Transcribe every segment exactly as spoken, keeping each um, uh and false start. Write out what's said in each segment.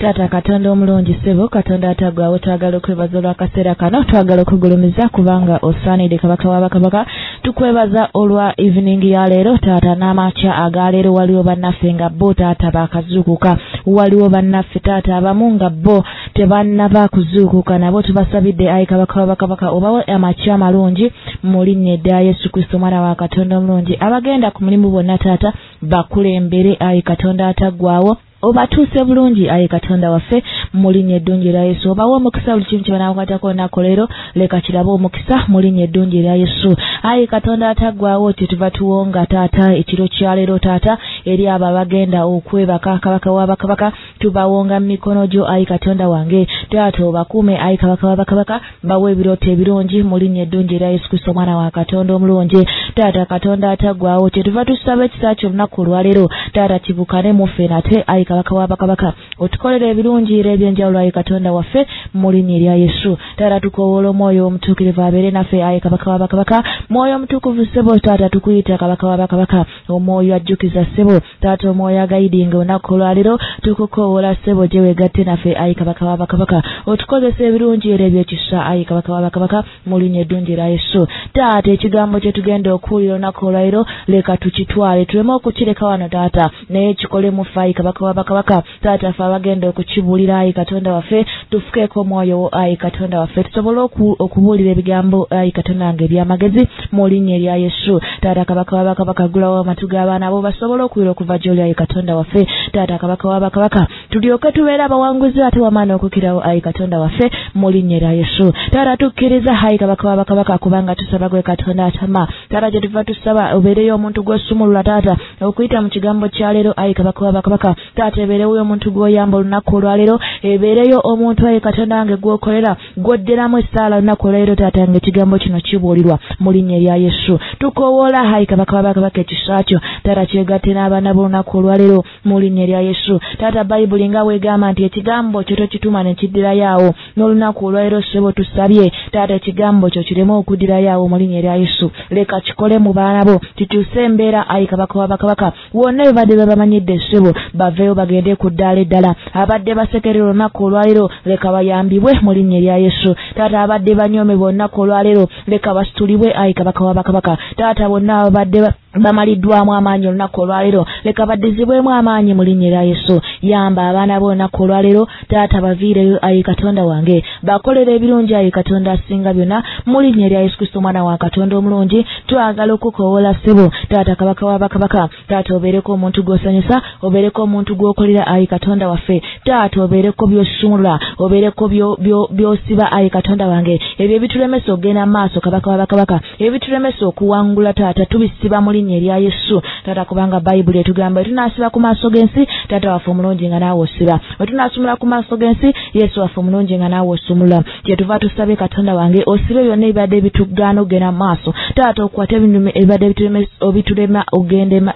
Tata Katonda omulungi ssebo Katonda atagwawo twagala okwebaza olw'akaseera kano twagala okugulumiza kubanga osaanidde kabaka w'abakabaka tukwebaza olwa evening ya leero taata n'amakya aga leero waliwo bannaffe nga bo taata baakazuukuka waliwo bannaffe taata abamu nga bo tebannaba kuzuukuka nabo tubasabidde ayi kabaka w'abakabaka obawe amakya amalungi mu linnya edda Yesu Kristo mwana wa Katonda omulungi abagenda ku mulimu bonna taata bakulembere ayi Katonda ataggwaawo obatuuse bulungi ayi Katonda waffe mu linnya eddungi lya Yesu obawo omukisa buli kimu kyebanakwatako nako leero leka kirabe omukisa mu linnya eddungi lya Yesu ayi Katonda ataggwaawo kyetuva tuwonga taata ekiro kya leero taata eri abo abagenda okwebaka kabaka w'abakabaka tubawonga mu mikono gyo ayi Katonda wange taata obakuume ayi kabaka w'abakabaka bawe ebirooto ebirungi mu linnya eddungi lya Yesu Kristo mwana wa Katonda omulungi taata Katonda ataggwaawo kyetuva tusaba ekisa ky'olunaku olwaleero taata kibukane muffe nate ayi kabaka w'abakabaka otukolera ebirungi era ebyenjawulo ayi Katonda waffe mu linnya erya Yesu taata tukowoola omwoyo omutuukirivu abeere naffe ayi kabaka w'abakabaka mwoyo omutukuvu ssebo taata tukuyita kabaka w'abakabaka omwoyo ajjukiza ssebo taata omwoyo agayidinga olunaku olwaleero tukukowoola ssebo gye weegatte naffe ayi kabaka w'abakabaka otukozesa ebirungi era ebyekisa ayi kabaka w'abakabaka mu linnya eddungi erya Yesu taata ekigambo kye tugenda okuwulira olunaku olwaleero leka tukitwale tuleme okukireka wano taata naye kikole mu ffe ayi kabaka w'abakabaka taata ffe abagenda okukibuulira ayi Katonda waffe tufukeeko omwoyo wo ayi Katonda waffe tusobole okubuulira ebigambo ayi Katonda wange eby'amagezi mu linnya erya Yesu taata kabaka w'abakabaka gulawo amatu g'abaana bo basobole okuwulira okuva gy'oli ayi Katonda waffe taata kabaka w'abakabaka tulyoke tubeere abawanguzi ate wamaana okukirawo ayi Katonda waffe mu linnya erya Yesu taata tukkiriza ayi kabaka w'abakabaka kubanga tusaba gwe Katonda atama taata gye tuva tusaba obeereyo omuntu gw'osumulula taata okuyita mu kigambo kya leero ayi kabaka w'abakabaka taata ebeerewo omuntu gw'oyamba olunaku olwaleero ebeereyo omuntu ayi Katonda wange gw'okolera gw'odderamu essaala olunaku olwaleero taata nga ekigambo kino kibuulirwa mu linnya erya Yesu tukowoola ayi kabaka w'abakabaka ekisa kyo taata kyegatte n'abaana b'olunaku olwaleero mu linnya erya Yesu taata bayibuli nga weegamba nti ekigambo kyo tokituma ne kiddirayo awo n'olunaku olwaleero ssebo tusabye taata ekigambo kyo kireme okuddirayo awo mu linnya erya Yesu leka kikole mu baana bo kikyuse embeera ayi kabaka w'abakabaka wonna ebibadde babamanyidde ssebo baveeyo bagende ku ddaala eddala abadde basekerera olunaku olwaleero leka bayambibwe mu linnya erya Yesu taata abadde banyoomebwa olunaku olwaleero leka basitulibwe ayi kabaka w'abakabaka taata bonna abadde bamaliddwamu amaanyi olunaku olwaleero leka baddizibwemu amaanyi mu linnya erya Yesu yamba abaana b'olunaku olwaleero taata baviireyo ayi Katonda wange bakolera ebirungi ayi Katonda asinga byonna mu linnya erya Yesu Kristo mwana wa Katonda omulungi twagala okukowoola ssebo taata kabaka w'abakabaka taata obeereko omuntu gw'osanyusa obeereko omuntu gw'okolera ayi Katonda waffe taata obeereko by'osumulula obeereko by'osiba ayi Katonda wange ebyo ebitulemesa okugenda mu maaso kabaka w'abakabaka ebitulemesa okuwangula taata tubisiba mu linnya erya Yesu taata kubanga bayibuli etugamba etunaasiba ku maaso g'ensi taata waffe omulungi nga naawe osiba etunaasumula ku maaso g'ensi Yesu waffe omulungi nga naawe osumula kyetuva tusabe Katonda wange osibe byonna ebibadde bitugaana okugenda mu maaso taata okwate ebibadde bitulema ogende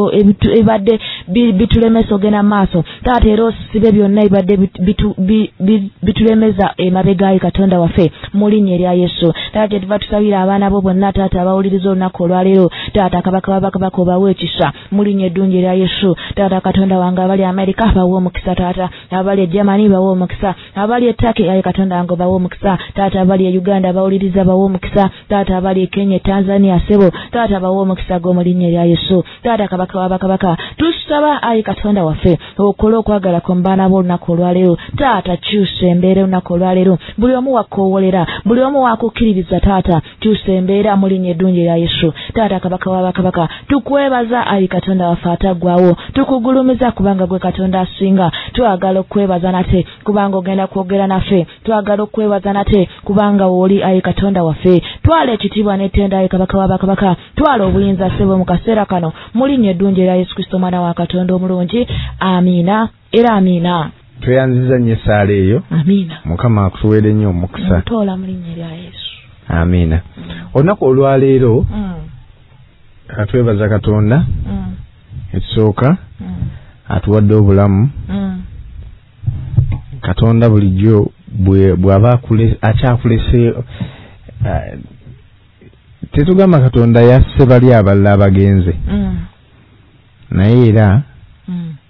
ebibadde bitulemesa ogenda mu maaso taata era osibe byonna ebibadde bitulemeza emabega ayi Katonda waffe mu linnya erya Yesu taata kyetuva tusabira abaana bo bonna taata abawuliriza olunaku olwaleero taata kabaka w'abakabaka obawe ekisa mu linnya eddungi erya Yesu taata Katonda wange abali Amerika bawe omukisa taata abali e Germany bawe omukisa abali e Turkey ayi Katonda wange bawe omukisa taata abali e Uganda bawuliriza bawe omukisa taata abali e Kenya Tanzania sebo taata bawe omukisa gw'omu linnya erya Yesu taata kabaka w'abakabaka tusaba ayi Katonda waffe okole okwagala ku baana b'olunaku olwaleero taata kyusa embeera olunaku olwaleero buli omu wakoowolera buli omu wakukkiririza taata kyusa embeera mu linnya eddungi erya Yesu taata kabaka w'abakabaka tukwebaza ayi Katonda waffe ataggwaawo tukugulumiza kubanga gwe Katonda asinga twagala okwebaza nate kubanga ogenda kwogera naffe twagala okwebaza nate kubanga oli ayi Katonda waffe twala ekitiibwa n'ettenda ayi kabaka w'abakabaka twala obuyinza ssebo mu kaseera kano mu linnya eddungi erya Yesu Kristo mwana wa Katonda omulungi amiina era amiina tweyanziza nnyo essaala eyo amiina Mukama akutuweere nnyo omukisa ntoola mu linnya erya Yesu amiina olunaku olwaleero atwebaza Katonda ekisooka atuwadde obulamu Katonda bulijjo bw'aba akyakulese tetugamba Katonda yasse bali abalala abagenze naye era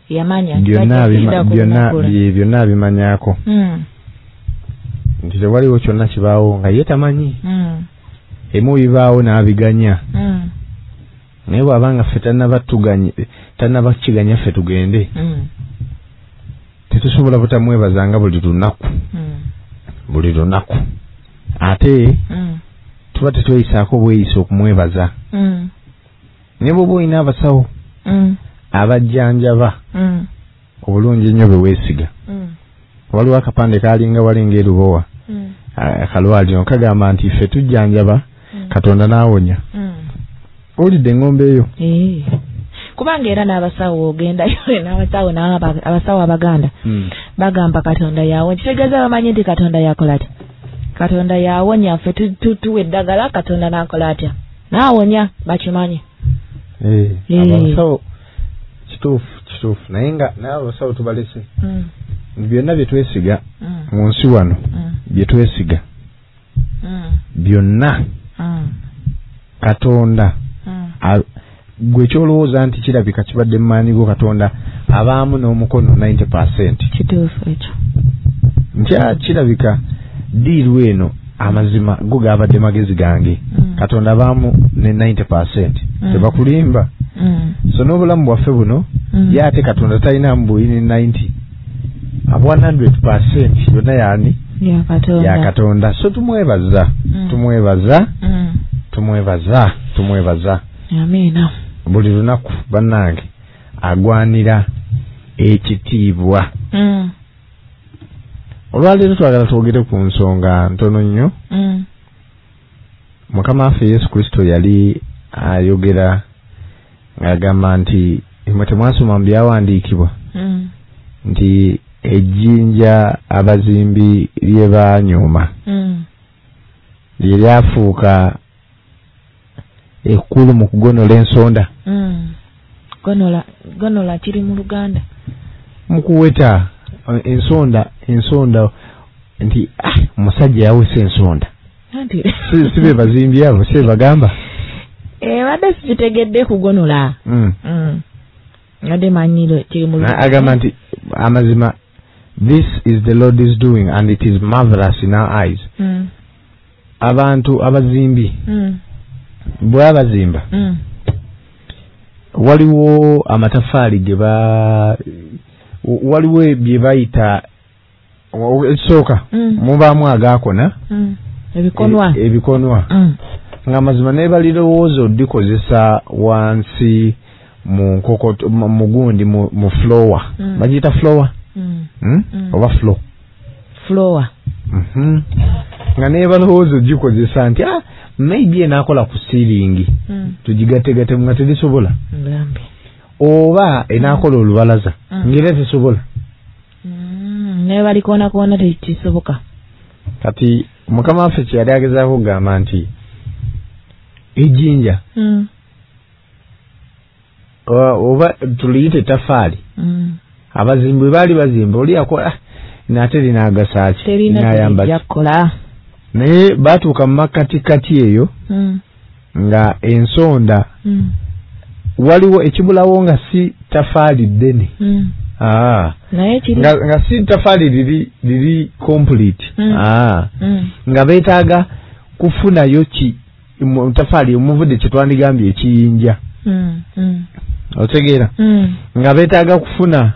yamanya byonna byonna byonna bimanyako mm. nti tewaliwo kyonna kibaawo nga ye tamanyi mm. emu bibaawo n'abiganya mm. naye bw'abanga ffe tannabatuganye tannabakiganya ffe tugende mm. tetusobola butamwebazanga buli lunaku mm. buli lunaku ate mm. tuba tetweyisaako bweyisa okumwebaza mm. naye bw'oba olina abasawo mm. abajjanjaba mm. obulungi ennyo beweesiga mm. waliwo akapande kalinga walinga erubowa mm. akalwaliro kagamba nti ffe tujjanjaba mm. Katonda n'awonya mm. olidde engombe eyo eh. kubanga era n'abasawo ogendayo n'abasawo n'abasawo abaganda mm. bagamba Katonda yawonya kitegeeza bamanyi nti Katonda yakola atya Katonda yawonya ffe tutuwa eddagala Katonda n'akola atya n'awonya bakimanyi eh abasawo kituufu kituufu naye nga n'abasawo tubalese mm. byonna bye twesiga mm. mu nsi wano mm. bye twesiga mm. byonna mm. Katonda mm. gwe kyolowooza nti kirabika kibadde mu maanyi go Katonda abaamu n'omukono ninety percent kituufu ekyo ntya kirabika diiru eno amazima go gaabadde magezi gange mm. Katonda abaamu ne ninety percent mm. tebakulimba mm. so n'obulamu bwaffe buno mm. ye ate Katonda talinamu buyini ninety abo one hundred percent yonna yaani ya Katonda ya Katonda so tumwebaza mm. tumwebaza mm. tumwebaza tumwebaza amina buli lunaku bannange agwanira ekitiibwa mm. olwaleero twagala twogere ku nsonga ntono nnyo mm. Mukama waffe Yesu Kristo yali ayogera ng'agamba nti mmwe temwasoma mu byawandiikibwa mm. nti ejjinja abazimbi lye baanyooma mm. lye lyafuuka ekkulu mu kugonola ensonda mm. gonola gonola kiri mu Luganda mu kuweta ensonda ensonda nti ah musajja yawese ensonda nti sibe bazimbi abo sibe bagamba eh wadde sitegedde kugonola mm mm ade manyiro kiri mu Luganda agamba nti amazima this is the Lord is doing and it is marvelous in our eyes mm. abantu abazimbi mm. bw'abazimba mm. waliwo amatafaali ge ba waliwo bye bayita ekisooka mm. mubaamu agaakona mm. ebikonwa e, ebikonwa mm. ng'amazima naye balirowooza oddikozesa wansi mu nkokoto mu gundi mu, mu floor mm. bagiyita floor mm. hmm? mm. oba floor floor mhm nga naye balowooza ogikozesa nti ah maybe enaakola ku ceiling mm. tugigategate nga terisobola Mlambi. oba enaakola mm. olubalaza mm. ngera tesobola mm. naye balikoona koona tekisoboka kati Mukama waffe kyeyali agezaako okugamba nti ejjinja mm. oba tuliyite ettafaali mm. abazimbi bwe baali bazimba oli akola naate linaagasa ki linayamba kikola naye baatuuka mu makatikati eyo mm. nga ensonda mm. waliwo ekibulawo nga si tafaali ddene mm. ah. nga, nga si tafaali liri liri complete mm. ah. mm. nga beetaaga kufunayo ki tafaali omuvudde kyetwandigambye ekiyinja mm. mm. otegeera mm. nga beetaaga kufuna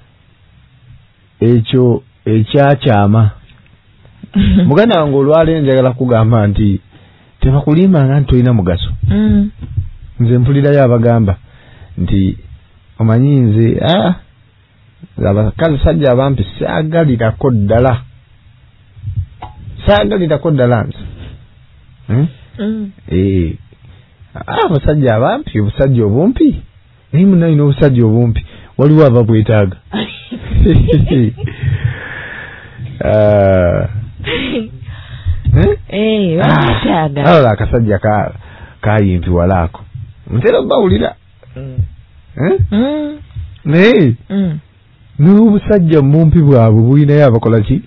ekyo ekyakyama muganda wange olwaleero njagala kugamba nti tebakulimbanga nti tolina mugaso mm. nze mpulirayo abagamba nti omanyi nze ah, abakazi sajja abampi saagalirako ddala saagalirako ddala nze hmm? mm. eh, abasajja abampi obusajja obumpi naye munalina obusajja obumpi waliwo ababwetaaga uh, eh wabwetaaga awo akasajja ka kayimpi walaako ntera bawulira naye n'obusajja mumpi bwabwe bulinayo abakola ki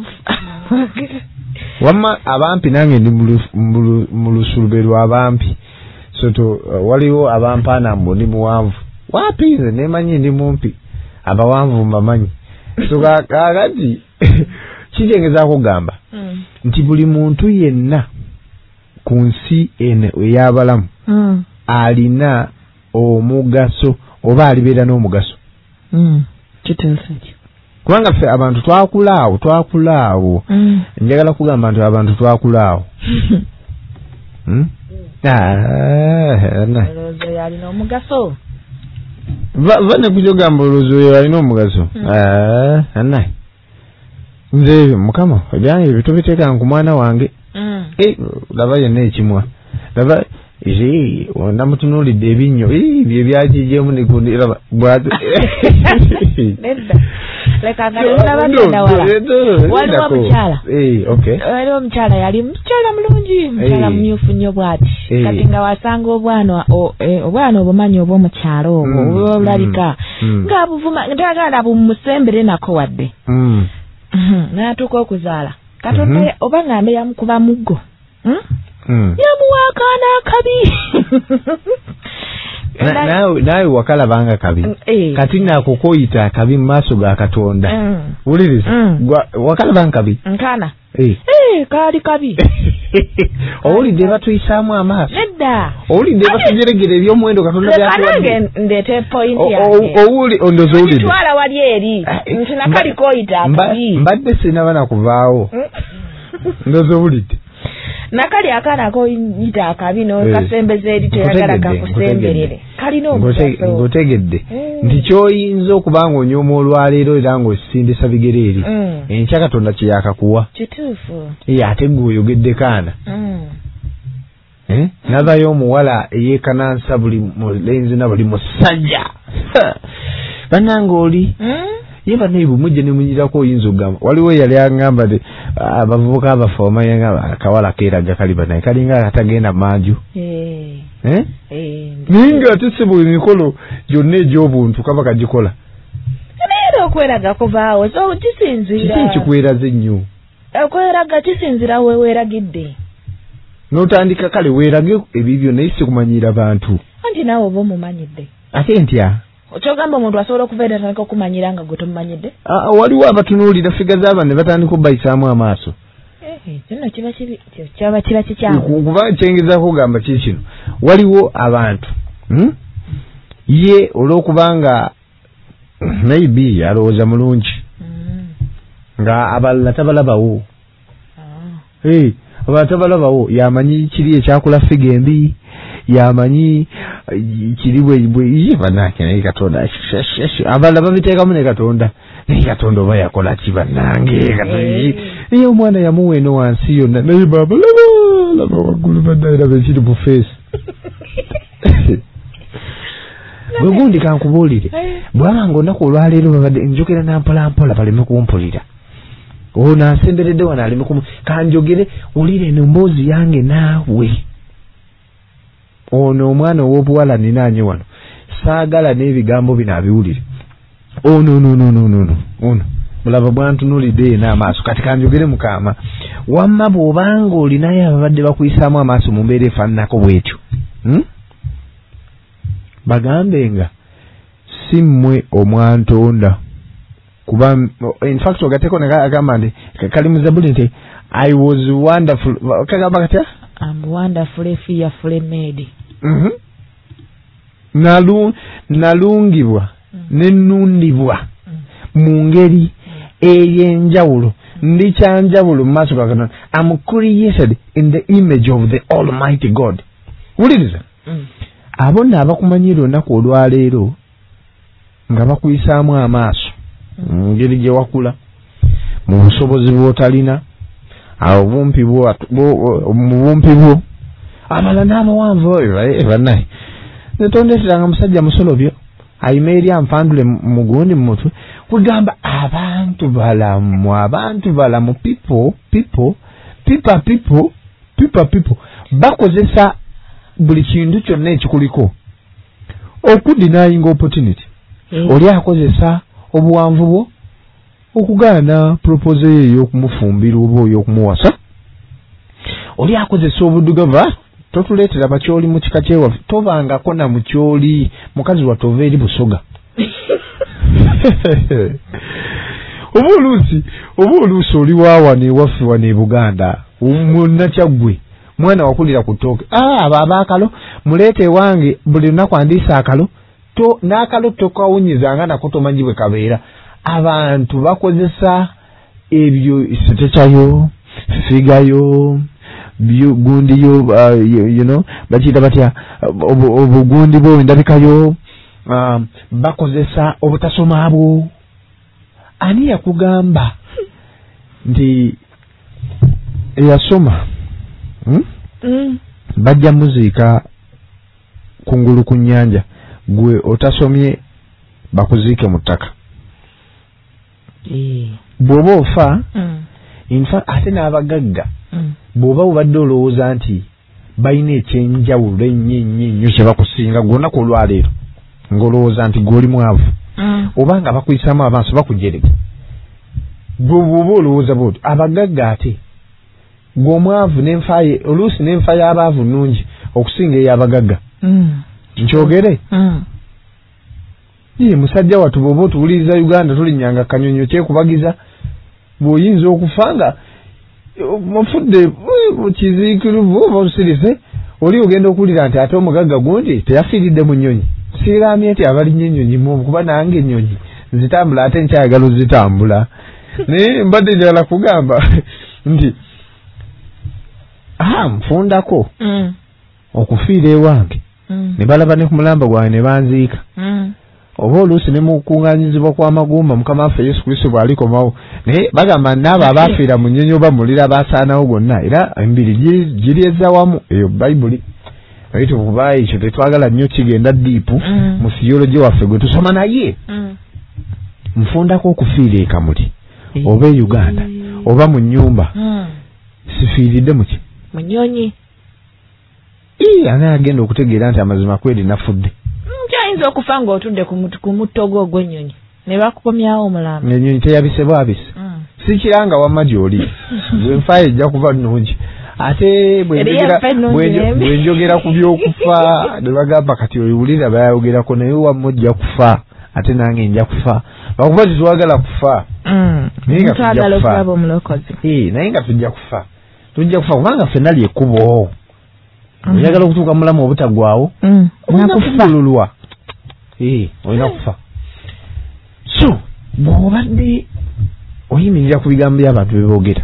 wamma abampi nange ndi mu lusulube lw'abampi soto uh, waliwo abampaana mbu ndi muwanvu wapi nze nemanyi ndi mumpi abawanvu mbamanyi so kakati kijengeza kugamba mm. nti buli muntu yenna ku nsi eno ey'abalamu mm. alina omugaso oba alibeera n'omugaso mm. kituufu kubanga ffe abantu twakulaawo twakulaawo mm. njagala kugamba nti abantu twakulaawo hmm? olowooza yalina omugaso vane kujogamba olowooza yalina omugaso anayi nze mukama ebyange bitubiteeka ku mwana wange laba yenna ekimwa laba namutunuulidde ebinnyo bye byakijjemu nekundiraba bwate leka nga nabagenda wala waliwo omukyala waliwo omukyala yali mukyala mulungi mukyala mumyufu nnyo bwati kati nga wasanga obwana obwana obumanyi obw'omukyalo obwo obulabika ng'abuvuma ntagala bumusembere nako wadde n'atuuka okuzaala katonda oba ngambe yamukuba muggo yamuwa akaana akabi naawe wakalabanga kabi kati nakukoyita akabi mu maaso ga Katonda wuliriza wakalabanga kabi nkaana kaali kabi owulidde batuyisaamu amaaso nedda owulidde batujeregera ebyomuwendo Katonda byakanange ndeete pointi owuli ondoza owulidde twala wali eri nti nakali koyita akabi mbadde sinaba nakuvaawo ndoza owulidde nakali akaana koyita akabi n'okasembeza eri toyagala kakusemberere kalina omugaso ngotegedde nti kyoyinza okubanga onyooma olwaleero era ng'osindisa bigere eri enkya Katonda kye yakakuwa kituufu ate gwe oyogedde kaana nabayo omuwala eyeekanansa buli mulenzi na buli musajja bannange oli ye banaye bumujje ne munyirako oyinza okugamba waliwo yali agamba nti abavubuka abafa omanya akawala keeraga kali banaye kalinga akatagenda manju naye nga ate si buli mikolo gyonna egy'obuntu kaba kagikola naye okweraga kuvaawo so kisinzira kiki ekikweraze nnyo okweraga kisinzira weweeragidde n'otandika kale weerage ebibyo naye si kumanyira bantu anti naawe oba omumanyidde ate ntya kyogamba omuntu asobola okubeera atandika okumanyira nga gwe tomumanyidde waliwo abatunuulira figa z'abantu ne batandika obbayisaamu amaaso kino kiba kibi kyaba kiba kikyamu kuba kyengezaako okugamba kiri kino waliwo abantu ye olw'okubanga maybe alowooza mulungi nga abalala tabalabawo abalala tabalabawo yamanyi kiri ekyakula figa embi yamanyi kiri bwe banake naye Katonda abalala babiteekamu ne Katonda naye Katonda oba yakola ki bannange naye omwana yamuwa eno wansi yonna naye baba laba laba waggulu baddaye laba ekiri mu feesi bwe gundi kankubuulire bwabanga olunaku olwaleero babadde njogera nampolampola baleme kumpulira ono asemberedde wano aleme kumu kanjogere wulire eno mboozi yange naawe ono omwana ow'obuwala ninaanye wano saagala n'ebigambo bino abiwulire ono no no no no ono mulaba bwantunulidde yena amaaso kati kanjogere mukama wamma bw'obanga olinayo ababadde bakuyisaamu amaaso mu mbeera efaananako bwetyo bagambe nga si mmwe omwantonda kuba in fact ogateko negagamba nti kali mu Zabbuli nti I was wonderful kagamba katya I'm wonderfully fearfully made mhm nalu nalungibwa nenundibwa mu ngeri ey'enjawulo ndi kyanjawulo mu maaso ga Katonda I'm created in the image of the Almighty God wuliriza abo nno abakumanyira olunaku olwaleero nga bakuyisaamu amaaso mu ngeri gye wakula mu busobozi bw'otalina awo bumpi bwo mu bumpi bwo abala n'abawanvu oyo bannaye netondeeteranga musajja musolobyo ayima eri ampandule mu gundi mu mutwe kugamba abantu balamu abantu balamu people people people people people people bakozesa buli kintu kyonna ekikuliko okudinayinga opportunity oli akozesa obuwanvu bwo okugaana propose ye ey'okumufumbira oba ey'okumuwasa oli akozesa obuddugavu totuleetera bakyoli mu kika kyewaffe tobangako na mukyoli mukazi wattu ova eri busoga oba oluusi oba oluusi oli waawana ewaffe wano e Buganda munnakyaggwe mwana wakulira ku ttooke abo abaakalo muleete ewange buli lunaku andiisa akalo to n'akalo tokawunyizanga nako tomanyi bwe kabeera. Abantu bakozesa ebyo setechayo figayo gundiyo uh, you, you know bakiyita batya obugundi bwo endabikayo um, bakozesa obutasoma abo. Ani yakugamba nti eyasoma hmm? mm. bajja muziika kungulu ku nnyanja gwe otasomye bakuziike mu ttaka e. bw'oba ofa mm. infa ate n'abagagga mm. bw'oba obadde olowooza nti balina ekyenjawulo ennyo ennyo ennyo kye bakusinga gw'olunaku olwaleero ng'olowooza nti gw'oli mwavu mm. oba nga bakuyisaamu avansi bakujerege bw'oba olowooza bw'oti abagagga ate gw'omwavu n'enfaye oluusi n'enfa y'abaavu nnungi okusinga ey'abagagga mm. nkyogere mm. ye musajja watu bw'oba otuwuliriza Uganda tulinnyanga kanyonyo kyekubagiza bw'oyinza okufa nga mufudde mukiziikirivu oba otusirise oli ogenda okuwulira nti ate omugagga gundi teyafiiridde mu nnyonyi siiraamye nti abalinnyo ennyonyi mu kuba nange ennyonyi zitambula ate nkyayagala ozitambula naye mbadde njagala kugamba nti aha nfundako mm. okufiira ewange mm. ne balaba ne ku mulamba gwange ne banziika mm. oba oluusi ne mu kukuŋŋaanyizibwa kw'amagumba mukama waffe Yesu Kristo bw'alikomawo naye bagamba n'abo abaafiira mu nnyonyi oba mulira baasaanawo gonna era embiri giri ezza wamu eyo bayibuli naye tukuba ekyo tetwagala nnyo kigenda diipu mm. mu theology waffe gwe tusoma naye mm. nfundako okufiira ekamuli oba e Uganda oba mu nnyumba mm. sifiiridde muki mu nnyonyi ii anaye agenda okutegeera nti amazima kweri nafudde kyayinza okufa ng'otudde ku mutto gwo ogw'ennyonyi ne bakukomyawo omulamba ennyonyi teyabise bwabise mm. si kiranga wamma gy'oli bwenfa ejja kuba nnungi ate bwenjogera ku by'okufa ne bagamba kati oyiwulira bayayogerako naye wamma ojja kufa ate nange nja kufa bakuba titwagala kufa twagala okulaba omulokozi naye nga tujja kufa tujja kufa kubanga ffenna lyekkubo oyagala okutuuka mulamu obutagwawo nakufululwa olina kufa. So bw'obadde oyimirira ku bigambo by'abantu beboogera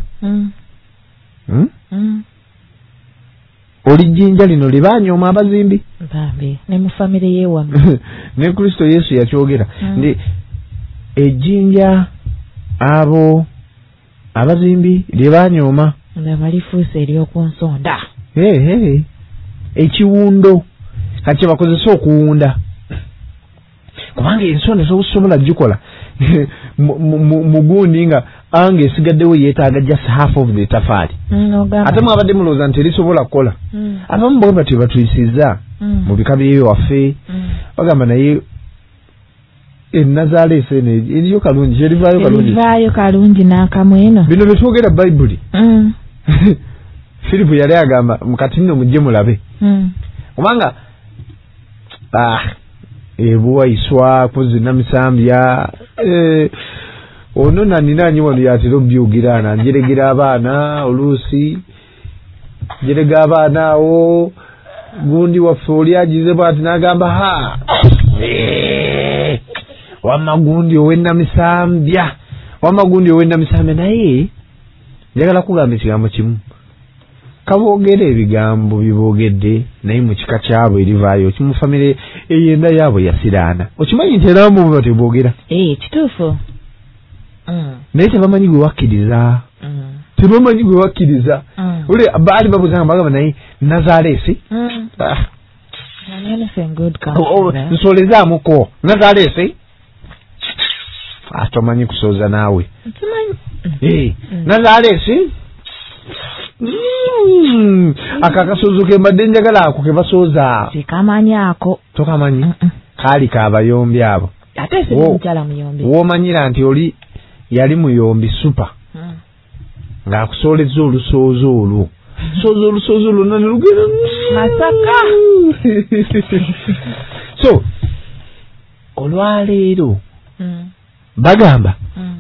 oli jjinja lino lye baanyooma abazimbi bambi ne mu famire yeewamu ne Kristo Yesu yakyogera ndi ejjinja abo abazimbi lye baanyooma nga balifuuse ery'oku nsonda ekiwundo kati bakozesa okuwunda kubanga ensonda tosobola gikola mugundi nga ange esigaddewo yeetaaga just half of the tafaali ate mwabadde mulowooza nti erisobola kukola abamu bwe batyo batuyisizza mu bika byeyo waffe bagamba naye ennazaaleesi eno eriyo kalungi kyerivaayo kalungi erivaayo kalungi n'akamu eno bino bye twogera bayibuli Filipu yali agamba mukati nno mujje mulabe kubanga ebuwaiswa kuzina misambya ono naninanyi wano yatera obyogera njeregera abaana oluusi jerega abaana awo gundi waffe oli agize bwati n'agamba ha wamma gundi ow'ennamisambya wamma gundi ow'ennamisambya naye njagala kugamba ekigambo kimu kaboogera ebigambo biboogedde naye mu kika kyabo erivaayo kimu famire eyenda yaabwe yasiraana okimanyi nti eramu bwe bateboogera kituufu naye tebamanyi gwe wakkiriza tebamanyi gwe wakkiriza ule baali babuzanga bagamba naye Nazaaleesi nsolezaamuko Nazaaleesi atomanyi kusooza naawe Nazaaleesi akakasozo ke mbadde njagala ako ke basooza sikamanyi ako tokamanyi kaali kaabayombi abo ate si mukyala muyombi woomanyira nti oli yali muyombi supa ng'akusoolezza olusoozo olwo sooza olusoozo lwonna ne lugenda Masaka so olwaleero bagamba mm.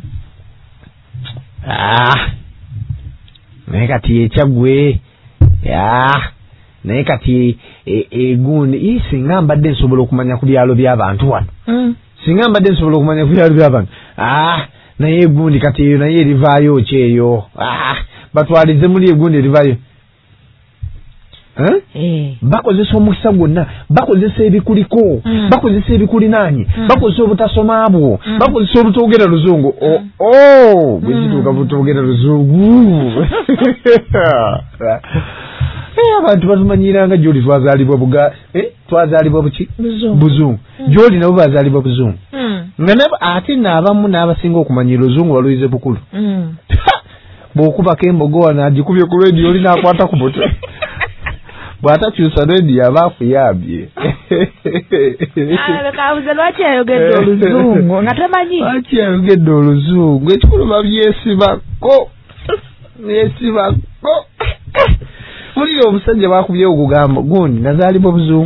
ah naye kati ekyagwe ya naye kati egundi e, singa mbadde nsobola okumanya ku byalo by'abantu wano mm. singa mbadde nsobola okumanya ku byalo by'abantu ah naye egundi kati eyo naye erivaayo kyeyo ah batwalize muli egundi erivaayo eh eh bakozesa omukisa gwonna bakozesa ebikuliko mm. bakozesa ebikulinaanye mm. bakozesa obutasoma abo mm. bakozesa obutogera luzungu oh oh bwekituuka butogera luzungu eh abantu batumanyiranga joli twazaalibwa buga eh twazaalibwa buki buzungu joli nabo bazaalibwa buzungu mm. nga nabo ate n'abamu n'abasinga okumanyira luzungu baluyize bukulu mm. bw'okubako embogo wana agikubye ku radio oli n'akwata ku mutwe bwatakyusa radio aba akuyambye kabuze lwaki ayogedde oluzungu nga tamanyi lwaki ayogedde oluzungu ekikulu babyesibako byesibako mulire omusajja bakubye okugamba gundi nazaalibwa buzungu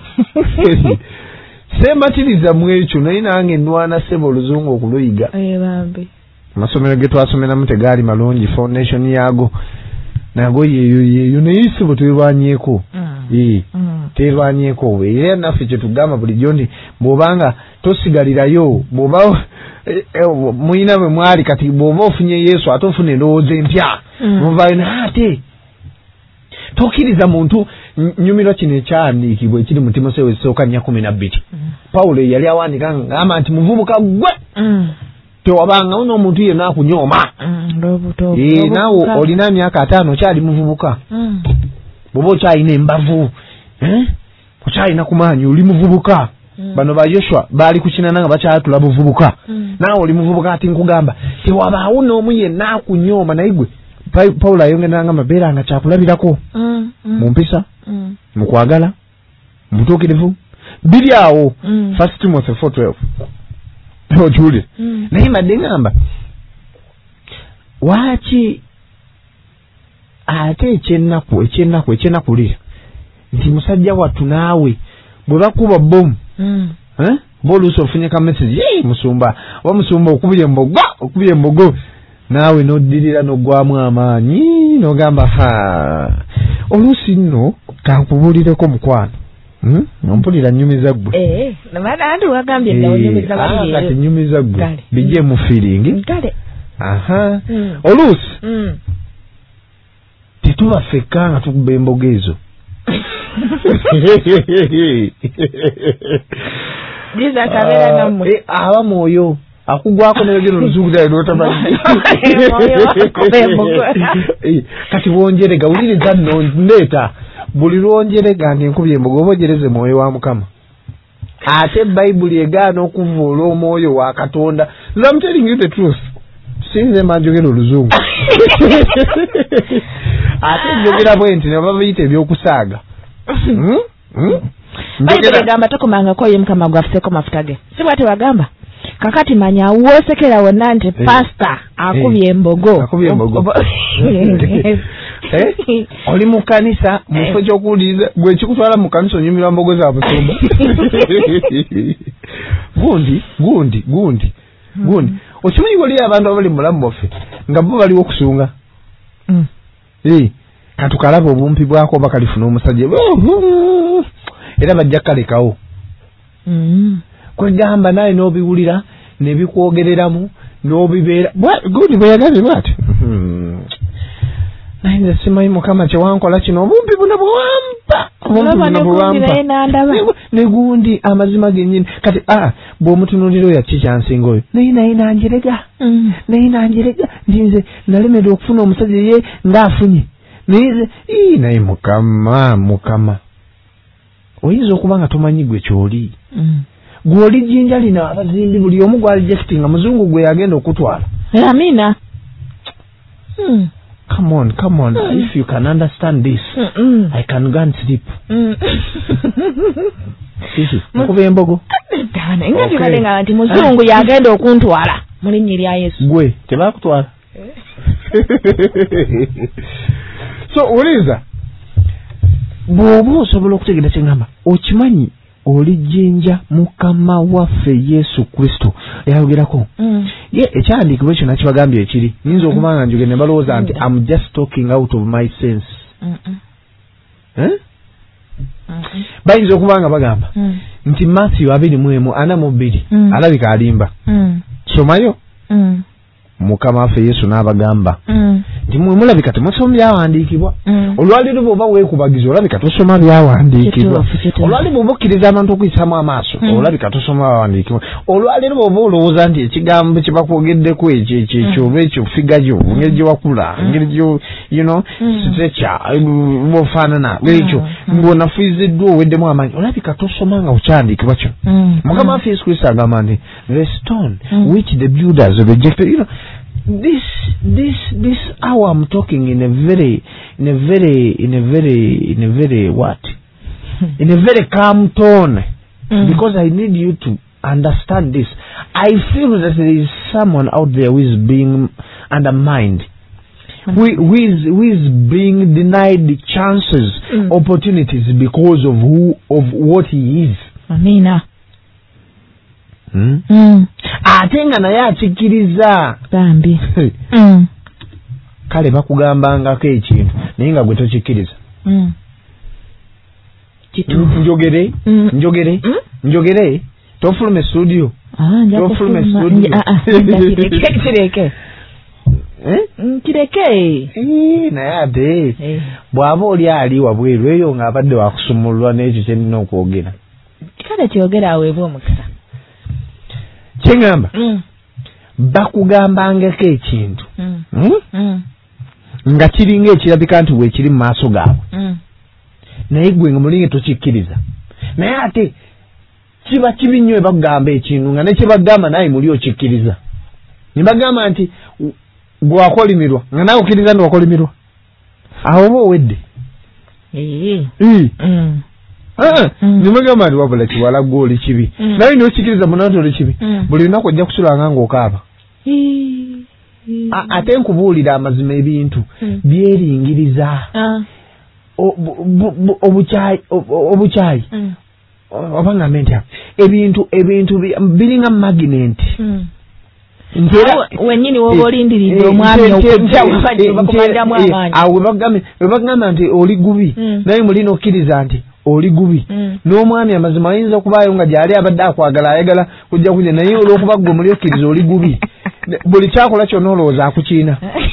sembatiriza mu ekyo naye nange ndwana seba oluzungu okuluyiga bambi amasomero ge twasomeramu tegaali malungi foundation yago nago yeyo yeyo naye isibo terwanyeeko ee terwanyeeko era naffe kyetugamba bulijjo nti bw'obanga tosigalirayo bw'oba muyina bwe mwali kati bw'oba ofunye yesu ate ofuna endowooza empya muvayo naye ate tokkiriza muntu nyumirwa kino ekyawandiikibwa ekiri mu timoseewo ekisooka nnya kumi na bbiri pawulo yali awandiika ngamba nti muvubuka gwe tewabangawo n'omuntu yenna akunyooma ee naawe olina emyaka ataano okyali muvubuka bw'oba okyalina embavu okyalina ku maanyi oli muvubuka bano ba Yoshua baali kukinana nga bakyatula buvubuka naawe oli muvubuka ati nkugamba tewabaawo n'omu yenna akunyooma naye gwe Pawulo ayongeranga mabeera nga kyakulabirako mu mpisa mu kwagala mu butuukirivu biri awo First Timothy four twelve okiwulire naye mbadde ngamba waaki ate ekyennaku ekyennaku ekyennakulira nti musajja wattu naawe bwe bakuba bomu booluusi ofunye ka message musumba oba musumba okubye embogo okubye embogo naawe noddirira nogwamu amaanyi nogamba ha oluusi nno kankubulireko mukwano nompulira nyumiza ggwe kati nyumiza ggwe bijje mu feeling aha oluusi tetuba ffekka nga tukuba embogo ezo aba mwoyo akugwako nayogera oluzungu naye notamanyi kati bwonjerega wuliriza nno ndeeta buli lwonjerega nti enkubye embogo oba ogereze mwoyo wa Mukama ate bayibuli egaana okuvuula omwoyo wa Katonda. I'm telling you the truth. Sinze manjogera oluzungu ate njogera bwe nti ne babiyita ebyokusaaga njogera gamba tokomanga ko ye Mukama gwafiseko mafuta ge si bwate wagamba kakati manya wosekera wonna nti pasta akubye embogo akubye embogo eh oli mu kanisa mufo ky'okuwuliriza gwe kikutwala mu kanisa onyumirwa mbogo za busumba gundi gundi gundi gundi okimanyi wali abantu abali mulamu baffe nga bo baliwo okusunga eh katukalaba obumpi bwako bakalifuna omusajja era bajja kalekawo kwegamba naye n'obiwulira ne bikwogereramu n'obibeera gundi bwe yagambye bwati naye nze simanyi Mukama kyewankola kino obumpi buno bwewampa obumpi buno bwewampa ne gundi amazima gennyini kati ah bw'omutunuulira oyo kiki kyansinga oyo naye naye nanjerega naye nanjerega nti nze nalemedde okufuna omusajja ye ng'afunye naye ii naye Mukama Mukama oyinza okuba nga tomanyi gwe kyoli gw'oli jjinja lino abazimbi buli omu gwali jefti nga muzungu gwe yagenda okutwala amina come on come on mm. if you can understand this mm -mm. I can go and sleep sisi mukube embogo tana ngati balenga nti muzungu yagenda okuntwala mulinnya lya Yesu gwe tebakutwala so uliza bw'oba osobola okutegera kyengamba okimanyi oli jjinja mukama waffe Yesu Kristo yayogerako mm. ye ekyandiikibwa ekyo nakibagambye ekiri nyinza okuba nga njogera ne balowooza nti I'm just talking out of my sense mm -mm. eh? mm -mm. bayinza okuba nga bagamba mm. nti Matthew abiri mu emu ana mu bbiri mm. alabika alimba mm. somayo mm. mukama waffe Yesu n'abagamba mm. nti mwe mulabika temusoma byawandiikibwa mm. olwaliro bw'oba weekubagiza olabika tosoma byawandiikibwa olwaliro bw'oba okkiriza abantu okuyisaamu amaaso mm. olabika tosoma byawandiikibwa olwaliro bw'oba olowooza nti ekigambo kye bakwogeddeko ekyo ekyo ekyo oba ekyo figayo engeri gye wakula engeri gyo you know sitrekya bw'ofaanana ekyo ng'onafuyiziddwa oweddemu amaanyi olabika tosoma nga okyandiikibwa kyo mukama waffe Yesu Kristo agamba nti the stone which the builders rejected you know this this this hour I'm talking in a very in a very in a very in a very what in a very calm tone mm. because I need you to understand this. I feel that there is someone out there who is being undermined, mm. who, who is who is being denied chances, mm. opportunities because of who of what he is. Amina. Hmm? Mm. Ate nga naye akikkiriza bambi mm. kale bakugambangako ekintu naye nga gwe tokikkiriza mm. njogere mm. njogere mm? njogere tofuluma studio ah, tofuluma studio kireke kireke naye ate bw'aba oli ali wabweru eyo ng'abadde wakusumululwa n'ekyo kye nnina okwogera kale kyogera aweebwa omukisa kyengamba mm. bakugambangako ekintu mm. hmm? mm. nga kiringa ekirabika nti weekiri mu maaso gaabwe mm. naye gwe nga mulinge tokikkiriza naye ate kiba kibi nnyo ebakugamba ekintu nga nekyebagamba naye muli okikkiriza ne bagamba nti gwe wakolimirwa nga nawe okkiriza nti wakolimirwa awo oba owedde nimugamba nti wabula kiwala gwe oli kibi naye nokikkiriza munanti oli kibi buli lunaku ojja kusulanga ng'okaaba ate nkubuulira amazima ebintu byeringiriza obukyayi oba ngambe ntya ebintu ebintu biringa magnet wenyini woba olindiridde omwami okujja bakumandamu amaanyi awo webagamba nti oli gubi naye mulina okkiriza nti oli gubi n'omwami amazima ayinza okubaayo nga gyali abadde akwagala ayagala kujja kujja naye olw'okuba gwe muli okkiriza oli gubi buli kyakola kyonna olowooza akukiina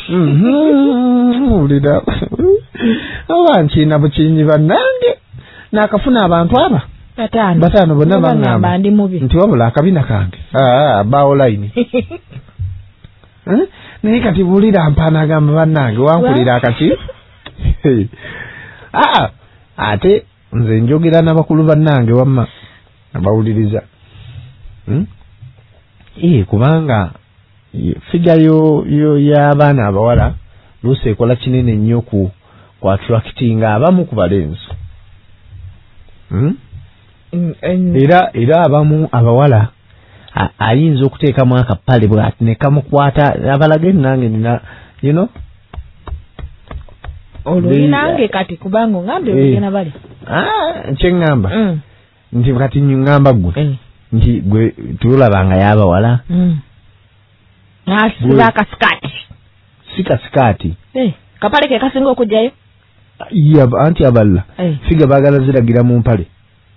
ulira oba nkiina bukinyi bannange naakafuna abantu aba bataano bataano bonna baŋŋamba ndi mubi nti wabula akabina kange baawo layini naye kati bulira mpaana agamba bannange wankulira akaki ate nze njogera n'abakulu bannange wamma abawuliriza ee kubanga figa yo y'abaana abawala luusi ekola kinene nnyo ku ku attractinga abamu ku balenzi era era abamu abawala ayinza okuteekamu akapale bw'ati ne kamukwata abalaga nange nina you know olunange kati kubanga ngambe ogena bali ah kyeŋŋamba nti kati ngamba gwe nti gwe tulabanga y'abawala nasiba akasikati sika sikati kapale ke kasinga okujjayo anti abalala figa baagala ziragira mu mpale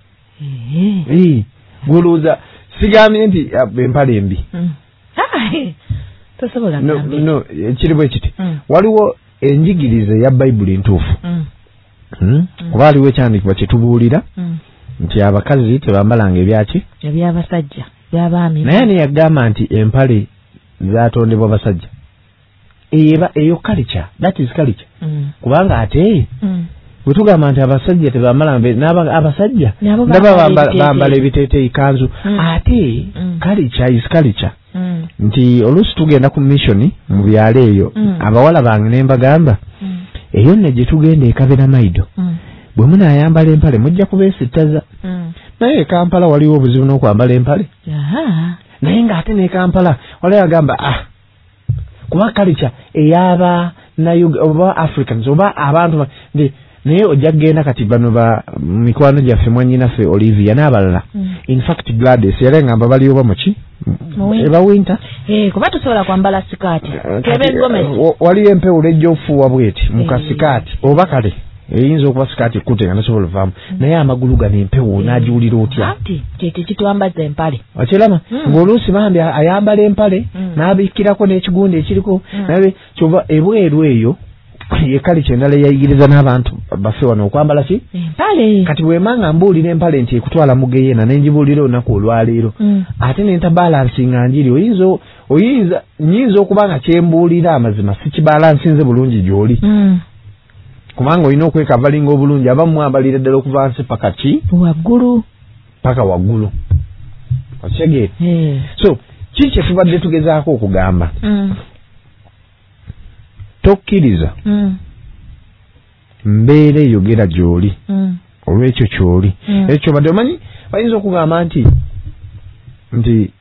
golooza sigambye nti empale embi tosobola no kiri bwe kiti waliwo enjigiriza ya bayibuli entuufu kuba waliwo ekyandikibwa kye tubuulira nti abakazi tebambalanga ebyaki ebyabasajja byabaami naye neyagamba nti empale zatondebwa basajja eba eyo culture that is culture kubanga ate bwe tugamba nti abasajja tebambalanga abasajja ndaba bambala ebiteeteeyi kanzu ate culture is culture nti oluusi tugenda ku mission mu byalo eyo abawala bange ne mbagamba eyo nne gye tugenda ekabera maido bwe munaayambala empale mujja kubeesittaza naye Kampala waliwo obuzibu n'okwambala empale naye ng'ate ne Kampala waliwo agamba ah kuba culture ey'aba oba Africans oba abantu naye ojja kgenda kati bano ba mikwano gyaffe mwannyinaffe Olivia n'abalala mm. in fact Gladys yali ngamba bali oba muki eba winter eh kuba tusobola kwambala sikaati kebe Gomez wali empewo lejja ofuuwa bweti muka sikaati oba kale eyinza okuba sikaati kutenga nasobola vaamu naye amagulu gano empewo n'agiwulira otya ati kiti kitwambaza empale wakirama ng'oluusi bambi ayambala empale n'abikkirako n'ekigundi ekiriko naye kyova ebweru eyo yekali kyendala yayigiriza n'abantu baffe wano okwambala ki empale kati bwemanga mbuulira empale nti ekutwala mugeyeena nenjibuulira olunaku olwaleero ate nentabalansinga njiri oyinza oyinza nyinza okuba nga kyembuulira amazima sikibalansinze bulungi gy'oli kubanga olina okwekavalinga obulungi abamu mwambalira ddala okuva nsi paka ki waggulu paka waggulu okitegeera so kiki kye tubadde tugezaako okugamba tokkiriza mbeera eyogera gy'oli olw'ekyo ky'oli ekyo badde omanyi bayinza okugamba nti nti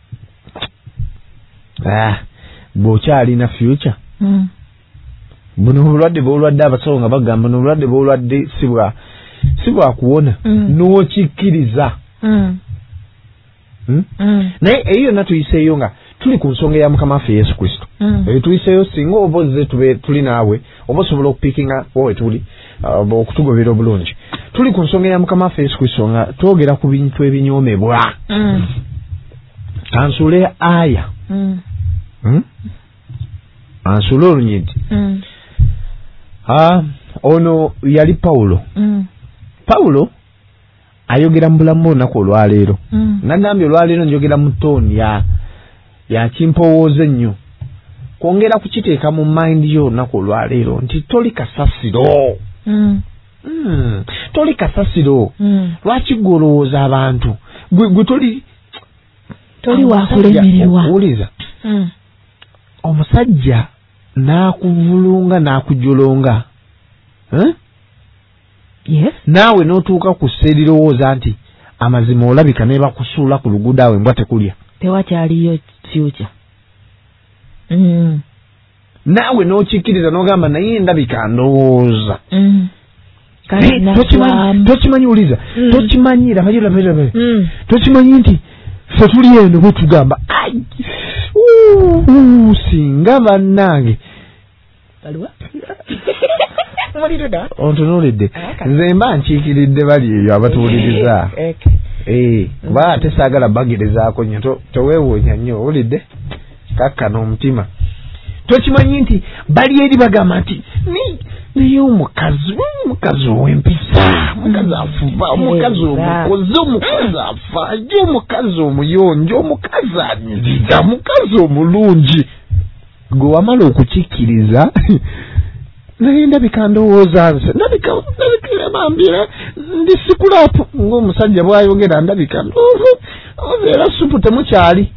bw'okyalina future buno obulwadde bw'olwadde abasawo nga bagamba n'obulwadde bw'olwadde si bwa kuwona n'okikkiriza naye eyo yonna tuyiseeyo nga tuli ku nsonga ya mukama waffe Yesu Kristo eyo tuyiseeyo singa oba ozze tuli naawe oba osobola okupiikinga wowe tuli okutugobera obulungi tuli ku nsonga ya mukama waffe Yesu Kristo nga twogera ku bintu ebinyoomebwa kansuule aya ansuule olunyidi ono yali Pawulo Pawulo ayogera mu bulamu olunaku olwaleero nagambye olwaleero njogera mu tooni ya yakimpowooza ennyo kwongera kukiteeka mu mayindi yo olunaku olwaleero nti toli kasasiro toli kasasiro lwaki gwe olowooza abantu gwe toli toli wakulemererwa owuliza omusajja n'akuvulunga n'akujolonga yes naawe n'otuuka ku sseerirowooza nti amazima olabika ne bakusuula ku luguudo awo embwa tekulya tewakyaliyo future naawe n'okikkiriza n'ogamba naye ndabika ndowooza tokimanyi uliza tokimanyi rabayirabayirabaye tokimanyi nti ffe tuli eno bwe tugamba singa bannange ontunuulidde nze mba nkiikiridde bali eyo abatuwuliriza kuba ate saagala bagerezaako nnyo toweewuunya nnyo owulidde kakkana omutima tokimanyi nti bali eri bagamba nti naye omukazi omukazi ow'empisa omukazi afuba omukazi omukozi omukazi afaaje omukazi omuyonjo omukazi anyiziga omukazi omulungi gwe wamala okukikkiriza naye ndabika ndowooza nze ndabika ndabika ndi sikulaapu ng'omusajja bw'ayogera ndabika obeera supu temukyali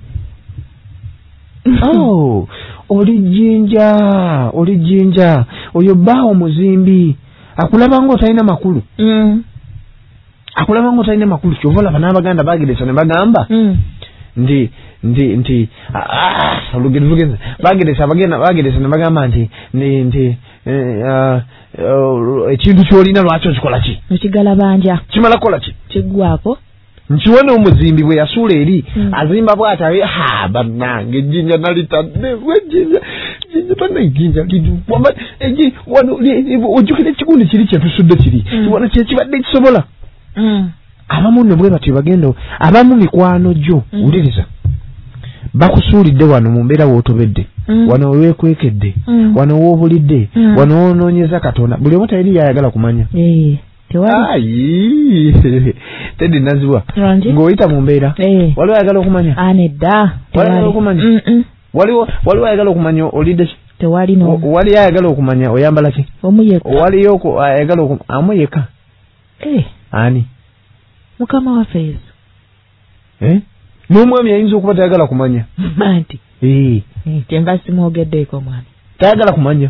oh oli jjinja oli jjinja oyo bba omuzimbi akulaba ng'otalina makulu akulaba ng'otalina makulu kyova olaba n'abaganda bageresa ne bagamba ndi ndi nti olugero lugenze bageresa bagenda bageresa ne bagamba nti nti ekintu ky'olina lwaki okikola ki okigalabanja kimala kukola ki kiggwako nkiwe n'omuzimbi bwe yasuula eri azimba bw'ati abe ha bannange ejjinja nalitadde ejjinja ejjinja bannayijjinja wano ojjukira ekigundi kiri kyetusudde kiri wano kyekibadde kisobola abamu nno bwe batyo bagenda abamu mikwano gyo wuliriza bakusuulidde wano mu mbeera wootobedde wano weekwekedde wano woobulidde wano woonoonyeza Katonda buli omu tayiri yayagala kumanya ayi teddi nazibwa ng'oyita mu mbeera waliwo ayagala okumanya anedda waliwo okumanya waliwo waliwo ayagala okumanya olidde ki tewali no wali ayagala okumanya oyambala ki omuyeka waliyo ayagala okumanya amuyeka eh ani mukama waffe Yesu eh n'omwami ayinza okuba tayagala kumanya anti eh temba simwogeddeeko mwami tayagala kumanya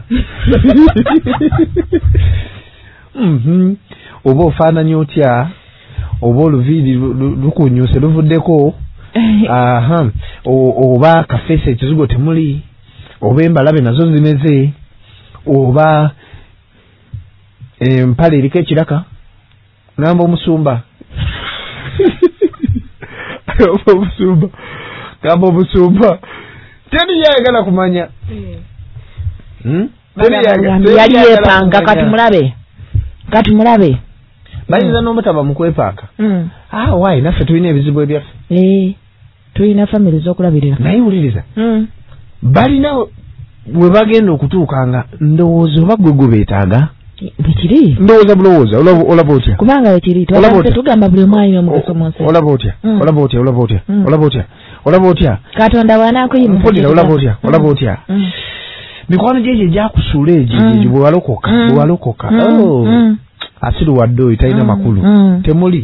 mhm oba ofaananya otya oba oluviiri lukunyuuse luvuddeko aha oba kafeesi ekizigo temuli oba embalabe nazo zimeze oba empale eriko ekiraka ngamba omusumba omusumba ngamba omusumba teri yayagala kumanya yali yepanga kati mulabe kati mulabe bayinza n'omutaba mu kwepanga ah wayi naffe tulina ebizibu ebyaffe tulina famire z'okulabirira naye wuliriza balina we bagenda okutuuka nga ndowooza oba gwe gwe beetaaga bwekiri ndowooza bulowooza olaba otya kubanga wekiri tugamba buli mwayi omugaso mu nsi olaba otya olaba otya olaba otya olaba otya olaba otya katonda wanaakuyimisa olaba otya olaba otya mikwano gyegyo gyakusuula egyo bwe walokoka bwe walokoka asiru wadde oyo talina makulu temuli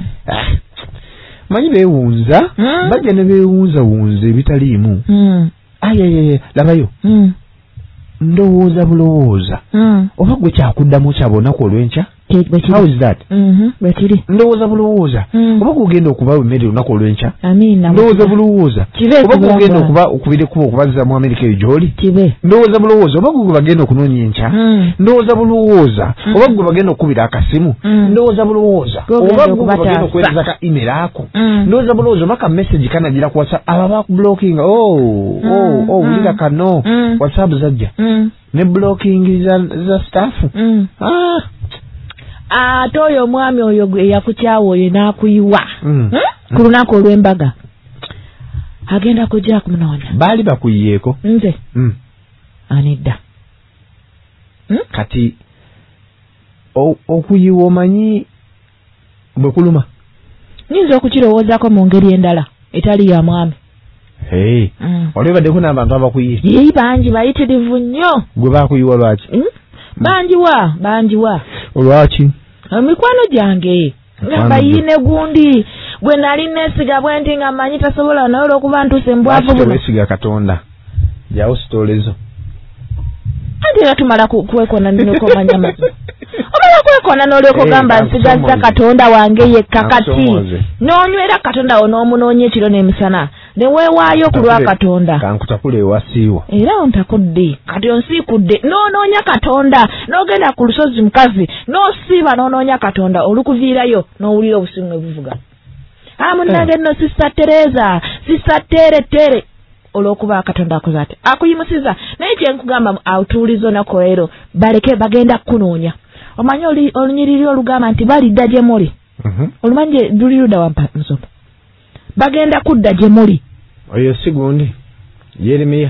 manyi beewunza bajja ne beewunzawunza ebitaliimu ayayaya labayo ndowooza bulowooza oba gwe kyakuddamu kyabonako olw'enkya how is that bwekiri ndowooza bulowooza oba gugenda okuba emmere olunaku olw'enkya amiina ndowooza bulowooza oba gugenda okuba okubira kuba okubazza mu Amerika eyo gy'oli ndowooza bulowooza oba gwe bagenda okunoonya enkya ndowooza bulowooza oba gwe bagenda okukubira akasimu ndowooza bulowooza oba gwe bagenda okuweereza ka email ako ndowooza bulowooza oba ka message kanagira ku WhatsApp aba bakublockinga oh oh oh wulira kano WhatsApp zajja ne blocking za za staff ah ate oyo omwami oyo eyakukyawa oyo n'akuyiwa ku lunaku olw'embaga agenda kujja kumunoonya baali bakuyiyeeko nze anidda kati okuyiwa omanyi bwe kuluma nyinza okukirowoozaako mu ngeri endala etali ya mwami olwebaddeko n'abantu abakuyiye yeyi bangi bayitirivu nnyo gwe baakuyiwa lwaki banjiwa banjiwa olwaki mikwano gyange nga bayiine gundi gwe nali neesiga bwenti nga mmanyi tasobola naye olw'okuba ntuuse mu bwavu buno weesiga katonda jawo sitoolezo ate era tumala kwekona ninokomanya mazima omala kwekona n'olyoka ogamba nsigazza katonda wange yekka kati n'onywera katonda wo n'omunoonya ekiro n'emisana ne weewaayo ku lwa katonda kankutakula ewasiiwa era ontakudde kati onsiikudde n'onoonya katonda n'ogenda ku lusozi mukazi n'osiiba n'onoonya katonda olukuviirayo n'owulira obusimu buvuga ah munnange nno sista Tereza sista tere tere olw'okuba katonda akoze ate akuyimusiza naye kyenkugamba awutuulizo nakoero baleke bagenda kunoonya omanyi olunyiriri olugamba nti balidda gye muli olumanyi luli ludda wampa nsomba bagenda kudda gye muli oyo si gundi Yeremiya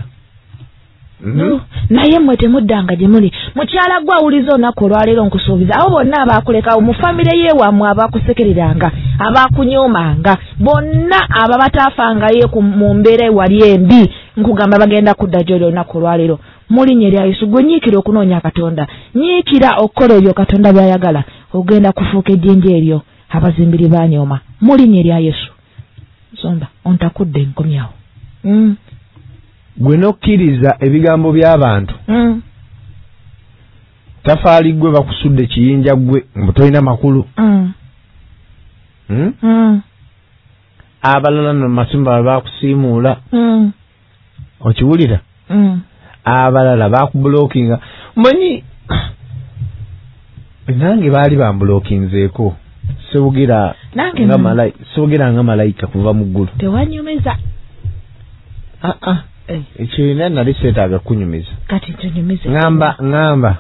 naye mmwe temuddanga gye muli mukyala gwe awuliza olunaku olwaleero nkusuubiza abo bonna abaakulekawo mu famire yeewammwe abaakusekereranga abaakunyoomanga bonna aba bataafangayo mu mbeera ewali embi nkugamba bagenda kudda gy'oli olunaku olwaleero mu linnya erya Yesu gwe nyiikira okunoonya katonda nyiikira okukola ebyo katonda by'ayagala ogenda kufuuka ejjinja eryo abazimbiri baanyooma mu linnya erya Yesu nsomba ontakudde nkomyawo gwe nokkiriza ebigambo by'abantu tafaali gwe bakusudde kiyinja gwe mbutolina makulu abalala nomasimba bakusiimuula okiwulira abalala bakublockinga manyi nange baali bamblockinzeeko sewugira nga malayika sewugira nga malayika kuva mu ggulu tewanyumiza ah ah ekyo nali seetaaga kunyumiza kati tunyumize ngamba ngamba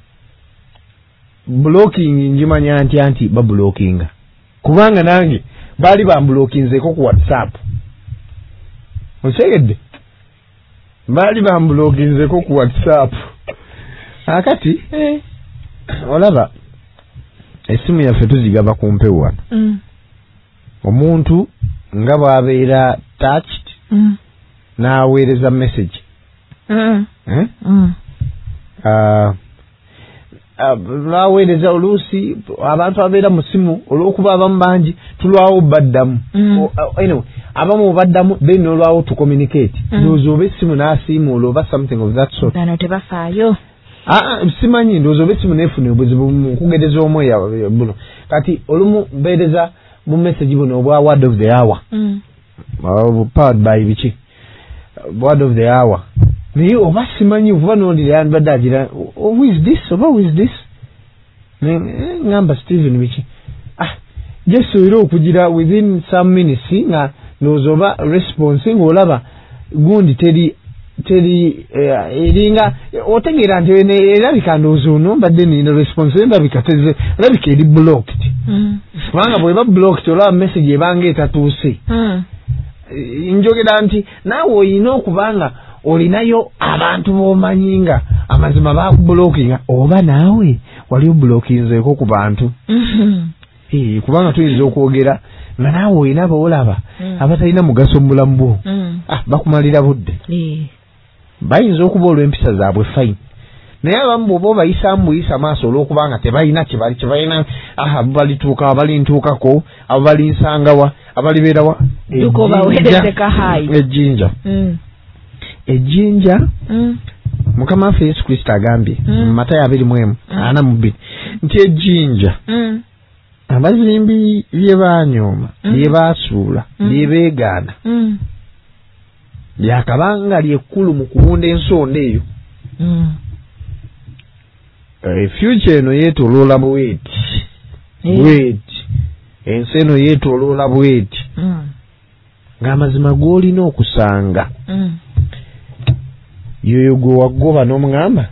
blocking njimanya ntya nti bablockinga kubanga nange baali bamblockinzeeko ku WhatsApp okyegedde baali bamblockinzeeko ku WhatsApp akati olaba essimu yaffe tuzigaba ku mpewo wano omuntu nga bw'abeera touched n'aweereza message lwaweereza oluusi abantu abeera mu simu olw'okuba abamu bangi tulwawo baddamu anyway abamu baddamu then olwawo to communicate ndowooza oba essimu n'asiimuula oba something of that sort bano tebafaayo simanyi ndowooza oba essimu neefuna obuzibu mu kugereza omweya buno kati olumu mbeereza mu message buno obwa word of the hour powered by biki word of the hour naye oba simanyi vuba n'olira yandibadde agira who is this oba who is this ngamba Steven biki ah just iro okugira within some minutes nga nozoba response ngolaba gundi teri teri eringa otegeera nti erabika ndozo no badde ni response ndabika teze erabika eri blocked kubanga bwe ba blocked olaba message ebanga etatuuse njogera nti naawe oyina okubanga olinayo abantu bomanyinga amazima bakublockinga oba naawe wali oblockinzeeko ku bantu eh kubanga tuyinza okwogera nga naawe olina boolaba abatalina mugaso mu bulamu bwo ah bakumalira budde bayinza okuba olw'empisa zaabwe fine naye abamu bw'oba obayisaamu buyisa maaso olw'okubanga tebalina kibali kyebalina aha balituuka abalintuukako abo balinsangawa abalibeerawa ejjinja ejjinja mukama waffe Yesu Kristo agambye mu Matayo abiri mu emu ana mu bbiri nti ejjinja abazimbi bye baanyooma bye baasuula bye beegaana byakabanga lyekkulu mu kuwunda ensonda eyo future eno yeetoloola bweti bweti ensi eno yeetoloola bweti ng'amazima g'olina okusanga yoyo gwe wagoba n'omugamba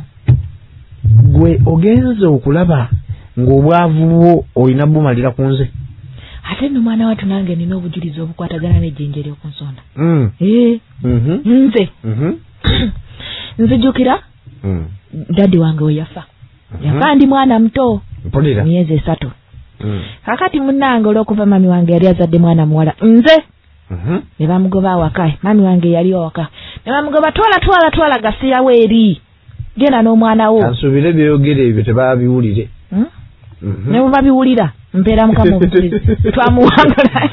gwe ogenze okulaba ng'obwavu bwo olina bumalira ku nze ate nno mwana wattu nange nina obujulizi obukwatagana n'ejjinja ery'oku nsonda ee nze nzijukira dadi wange we yafa yafa ndi mwana muto myezi esatu kakati munnange olw'okuva mami wange yali azadde mwana muwala nze ne bamugoba awaka mami wange yali awaka ne bamugoba twala twala twala gasiyawo eri genda n'omwana wo ansubire byogere ebyo tebabiwulire ne bwe babiwulira mpeera mukama obujulizi twamuwangala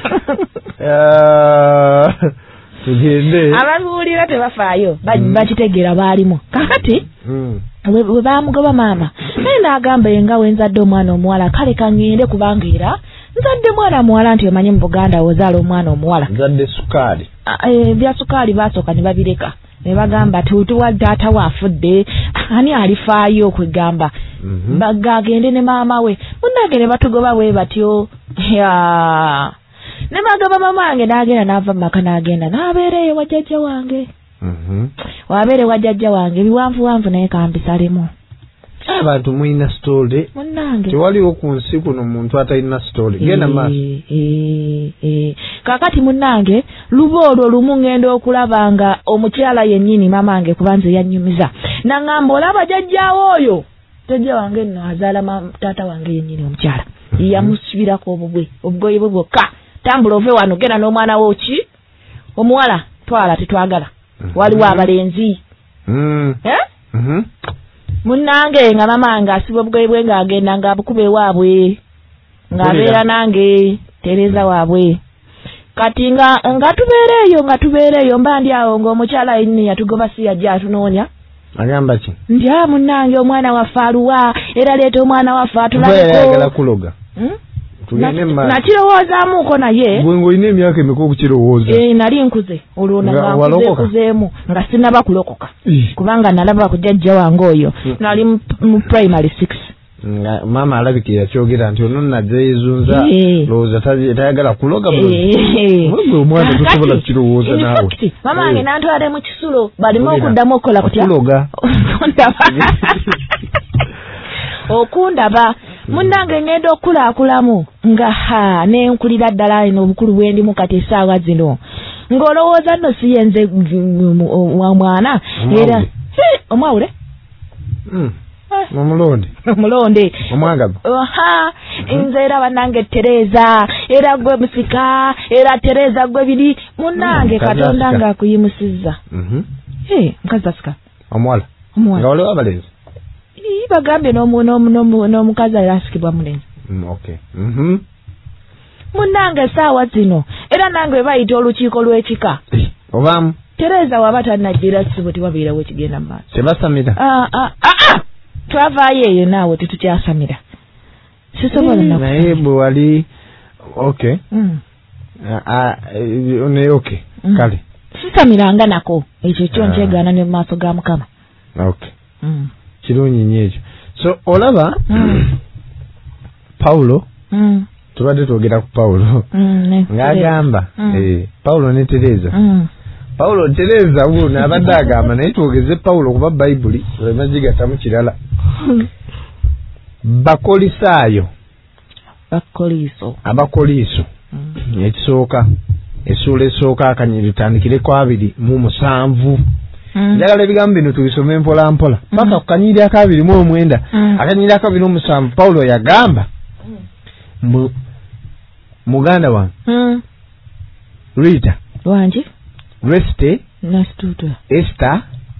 tugende ababiwulira tebafaayo bakitegeera baalimu kakati bwe bamugoba maama naye n'agamba yenga wenzadde omwana omuwala kale kaŋŋende kubanga era nzadde mwana muwala nti omanyi mu Buganda wozaala omwana omuwala nzadde sukaali bya sukaali baasooka ne babireka ne bagamba tutuwa taata waafudde ani alifaayo okwegamba bagagende ne maama we munnange ne batugoba bwe batyo ne bagaba maama wange n'agenda n'ava mu maka n'agenda n'abeera eyo wajjajja wange wabeere wajjajja wange biwanvuwanvu naye kambisalemu abantu mulina story munnange tewaliwo ku nsi kuno muntu atalina story genda maaso kakati munnange luba olwo lumu ngenda okulaba nga omukyala yennyini mamange kuba nze yannyumiza naŋŋamba olaba jjajjaawo oyo jjajja wange nno azaala taata wange yennyini omukyala yamusibirako obubwe obugoye bwe bwokka tambula ove wano genda n'omwana wo ki omuwala twala tetwagala waliwo abalenzi munnange nga mamange asiba obugoye bwe ng'agenda ng'abukuba ewaabwe ng'abeera nange Tereza waabwe kati nga nga tubeera eyo nga tubeera eyo mba ndi awo ng'omukyala yennyini yatugoba si yajja atunoonya agamba ki nti a munnange omwana waffe aluwa era leeta omwana waffe atulabeko ayagala kuloga nakirowoozaamuuko naye gwe ng'olina emyaka emeka okukirowooza nali nkuze olwo nkuzeekuzeemu nga sinaba kulokoka kubanga nalaba ku jjajja wange oyo nali mu primary six maama alabika yakyogera nti ono najja yezunza lowooza tayagala kuloga gwe omwana tosobola kukirowooza naawe maama wange nantwale mu kisulo balimu okuddamu okukola kutya okuloga okundaba munnange ngenda okulaakulamu nga ha nenkulira ddala eno obukulu bwendimu kati essaawa zino ng'olowooza nno si yenze wa mwana era omwawule omulonde omulonde omwagavu ha nze era bannange Tereza era gwe musika era Tereza gwe biri munnange Katonda ng'akuyimusizza mukazi asika omuwala nga waliwo abalenzi bagambye n'omukazi asikibwa mulenzi munnange essaawa zino era nange bayita olukiiko lw'ekika obaamu Tereza waba tannajjira kisibo tewabeerawo ekigenda mu maaso tebasamira twavaayo eyo naawe tetukyasamira sisobola naye bwe wali okay naye okay kale sisamiranga nako ekyo kyo nkyegaana ne mu maaso ga Mukama okay kirungi nnyo ekyo so olaba Paulo mm. tubadde twogera ku Paulo mm, ng'agamba mm. eh, Paulo ne Tereza mm. Paulo Tereza wuno abadde agamba naye twogeze Paulo kuba Bayibuli emagigattamu kirala Bakolisaayo Bakoliiso Abakoliiso mm. ekisooka essuula esooka akanyiri tandikireko abiri mu musanvu njagala ebigambo bino tubisome mpola mpola paka ku kanyiri akabiri mu omwenda akanyiri akabiri mu musanvu Paulo yagamba mu muganda wange Rita wanje Reste Nastuta Esther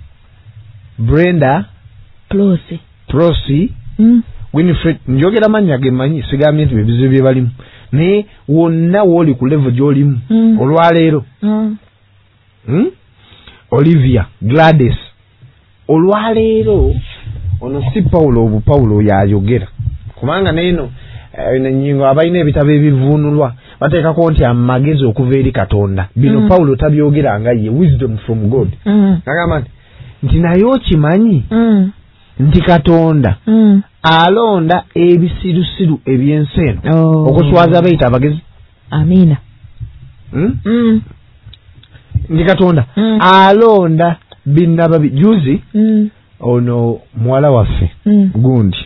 Brenda Prosi Prosi mm. Winifred njogera mannya gemanyi sigamye nti bizibu bye balimu ne wonna woli ku level gy'olimu mm. olwaleero mm. hmm? Olivia Gladys olwaleero ono si Paulo obu Paulo yayogera kubanga neno ene nyingo abayina ebitabo ebivuunulwa bateekako nti amagezi okuva eri Katonda bino mm. Paulo tabyogera nga ye wisdom from God mm. agamba nti naye okimanyi mm. nti Katonda mm. alonda ebisirusiru ebyensi eno oh. okuswaza bayita abagezi amina hmm? mm. nti Katonda mm. alonda binnaba bijuzi mm. ono muwala waffe mm. gundi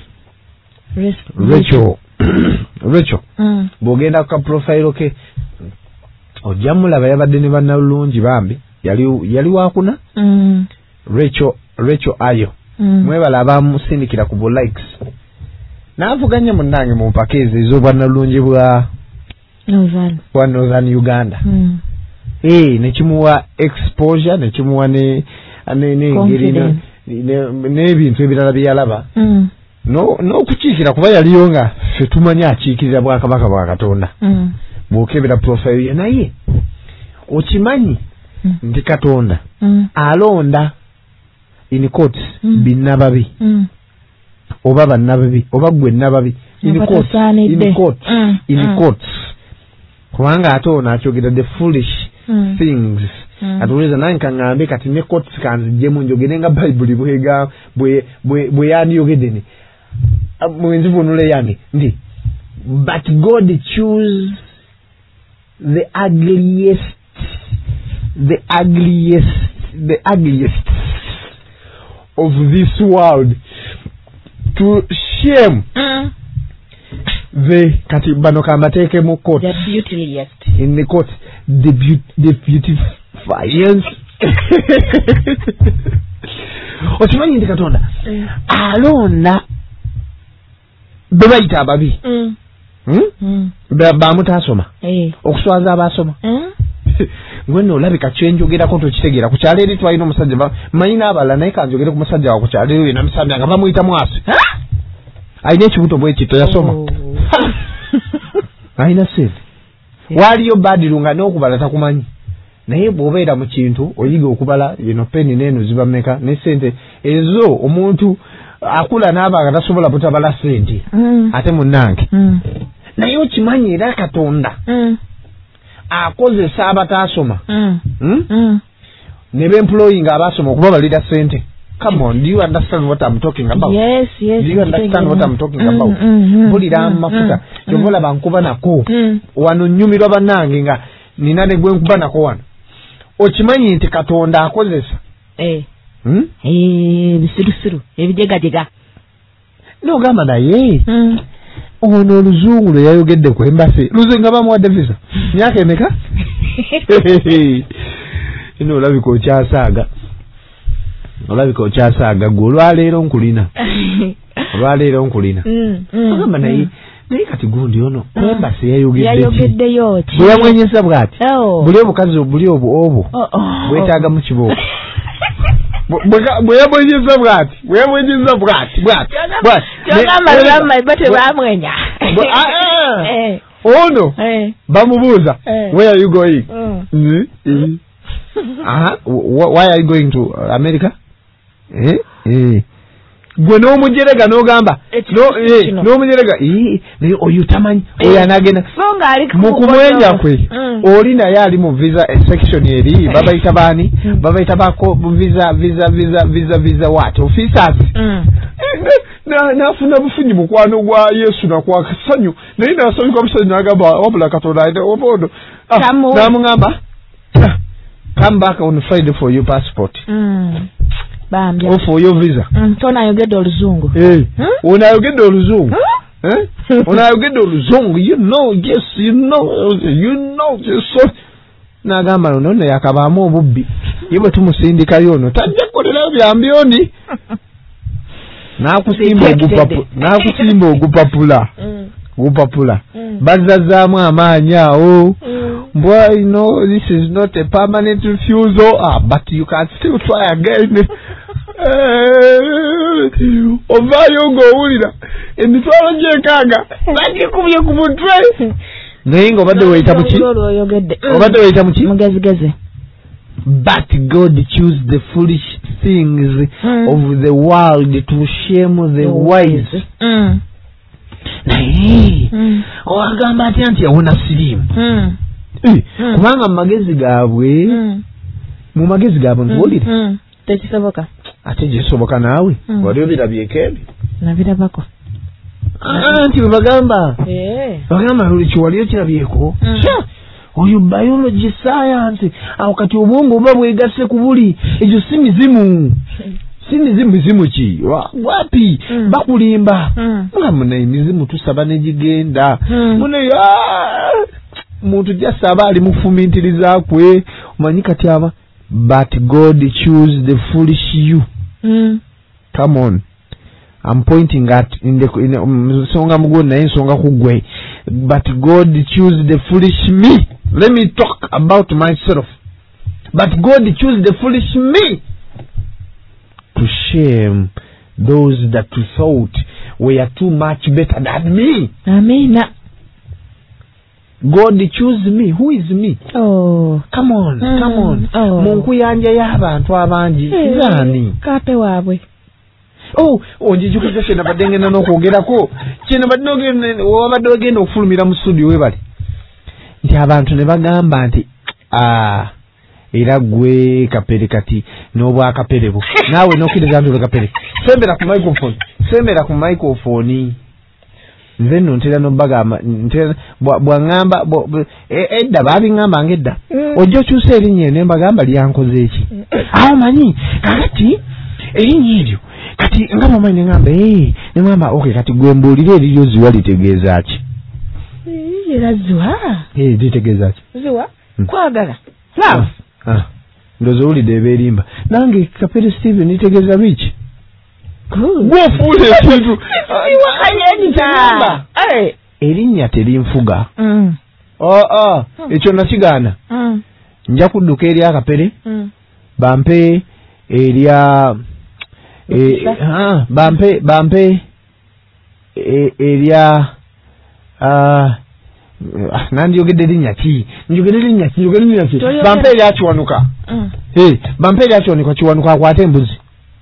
Rachel Rachel mm. bwogenda ku profile ke ojja mulaba yabadde ne bannalungi bambi yali yali wakuna mm. Rachel Rachel ayo mm. mwebala abamusindikira ku likes navuganya munnange mu mpakezi ez'obwannalungi bwa Northern bwa Northern Uganda mm. eh nekimuwa exposure nekimuwa ne ne ne ngiri n'ebintu ebirala byalaba mm. no no kukiikira kuba yaliyo nga ffe tumanya akiikirira bwakabaka bwa Katonda mm. bwokebera profile ye naye okimanyi mm. nti Katonda mm. alonda in court mm. binnababi mm. oba bannababi oba gwe nnababi in court in court mm. in mm. court kubanga ate ono akyogera the foolish mm. things mm. atuweza nange kaŋŋambe kati ne court kanzijjemu njogere nga Bayibuli bwega bwe bwe yandiyogedde mwenzivunule yange ndi but God choose the ugliest the ugliest the ugliest of this world to shame mm. the kati bano kambateke mu court the beautiest in the court the beauty the beautifiers okimanyi nti Katonda mm. alonda bebayita ababi mm. hmm? mm. bamutasoma hey. okuswaza abasoma mm. ngweno olabika kyenjogerako tokitegeera ku kyalo eri twalina omusajja manyi n'abala naye kanjogere ku musajja wa ku kyalo eri namusambya nga bamuyita mwasi alina ekibuto bwekito yasoma oh. alina sente waliyo badiru nga n'okubala takumanyi naye bw'obeera mu kintu oyiga okubala yino peni n'eno ziba mmeka ne sente ezo omuntu akula n'aba nga tasobola butabala sente mm. ate munnange mm. naye okimanyi era Katonda mm. akozesa abataasoma mm. hmm? mm. ne b'employing abasoma okuba balira sente. Come on, do you understand what I'm talking about? Yes, yes. Do you understand what I'm talking mm, about? Bulira mm, mafuta jovola mm, bankuba nako mm. wano nyumirwa banange nga nina ne gwe nkuba nako wano. Okimanyi nti Katonda akozesa eh hmm? eh bisirusiru ebijega jega no gamba naye mm. ono oluzungu lwe yayogedde ku embassy luzenga bamuwadde visa myaka emeka ino olabika okyasaaga olabika okyasaaga gwe olwaleero nkulina olwaleero nkulina agamba naye naye kati gundi ono ku embassy yayogeddeyo bwe yamwenyeza bw'ati buli obukazi buli obwo obwo bwetaaga mu kibooko bwe yamwenyeza bw'ati bwe yamwenyeza bw'ati bw'ati kyogamba bate bamwenya ono bamubuuza where are you going uh-huh. Why are you going to America eh eh gwe n'omujerega n'ogamba n'omujerega naye oyo tamanyi oyo anagenda mu kumwenya kwe oli naye ali mu visa section eri babayita baani babayita bako visa visa visa visa visa what officers na nafuna bufunyi mukwano gwa Yesu na kwa kasanyu naye nasonga busanyu nagamba wabula Katonda ide obodo namungamba come back on Friday for your passport mm bambya or for your visa mm tona yogedde oluzungu eh ona yogedde oluzungu eh ona yogedde oluzungu you know yes you know you know just nagamba no ne yakabaamu obubbi yebo tumusindika yono tajja kolera byambyoni nakusimba ogupapu nakusimba ogupapula ogupapula bazazaamu amaanyi awo boy no this is not a permanent refusal ah but you can still try again ovayo ng'owulira emitwalo gy'enkaaga bagikubye ku mutwe naye ng'obadde weeyita mu ki obadde weeyita mu ki mugezigeze. But God choose the foolish things mm. of the world to shame the oh, wise. Mm. Naye mm. owagamba atya nti yawona siriimu mm. mm. kubanga mu magezi gaabwe mm. mu magezi gaabwe ntuwulire mm. tekisoboka ate gisoboka naawe mm. wali obirabyeko ebi nabirabako anti webagamba eh. bagamba luli kiwaliyo kirabyeko mm. oyo biology science awo kati obwongo oba bwegasse ku buli ekyo si mizimu si mizimu mizimu ki wapi mm. bakulimba mm. nga muna emizimu tusaba negigenda mm. muna muntu jasaba ali mufumintiriza kwe omanyi kati aba but God choose the foolish you mm. come on I'm pointing at in the in um, songa mugo na ensonga kugwe but God choose the foolish me. Let me talk about myself. But God choose the foolish me to shame those that thought were too much better than me. Amen. God choose me. Who is me? Oh, come on, mm. come on. Oh. Mungu yanje y'abantu abangi nani? Kape wabwe. Oh, onjijukiza kye nabadde ngenda n'okwogerako kye nabadde wabadde ogenda okufulumira mu studio webali nti abantu ne bagamba nti ah era gwe kapere kati n'obwakaperebo naawe n'okkiriza nti olwekapere sembera ku microphone sembera ku microphone nze nno ntera n'obagamba ntera bw'angamba edda baabingamba ng'edda ojja okyusa erinnya ne mbagamba lyankoze eki awo manyi kakati erinnya eryo kati nga mama ne ngamba eh ne ngamba okay kati gwe mbuulire eryo ziwa litegeeza ki era ziwa eh litegeeza ki ziwa kwagala love ah ndozo ulide eberimba nange kapere Steven litegeeza biki gwe fuule ekintu ziwa kanyeni ta eh erinnya terinfuga mm oh oh ekyo nakigaana mm nja kudduka eri akapere mm bampe erya eh ah bampe bampe erya ah nandi yogedde linnya ki njogedde linnya ki njogedde linnya ki bampe erya kiwanuka eh bampe erya kiwanuka kiwanuka akwate embuzi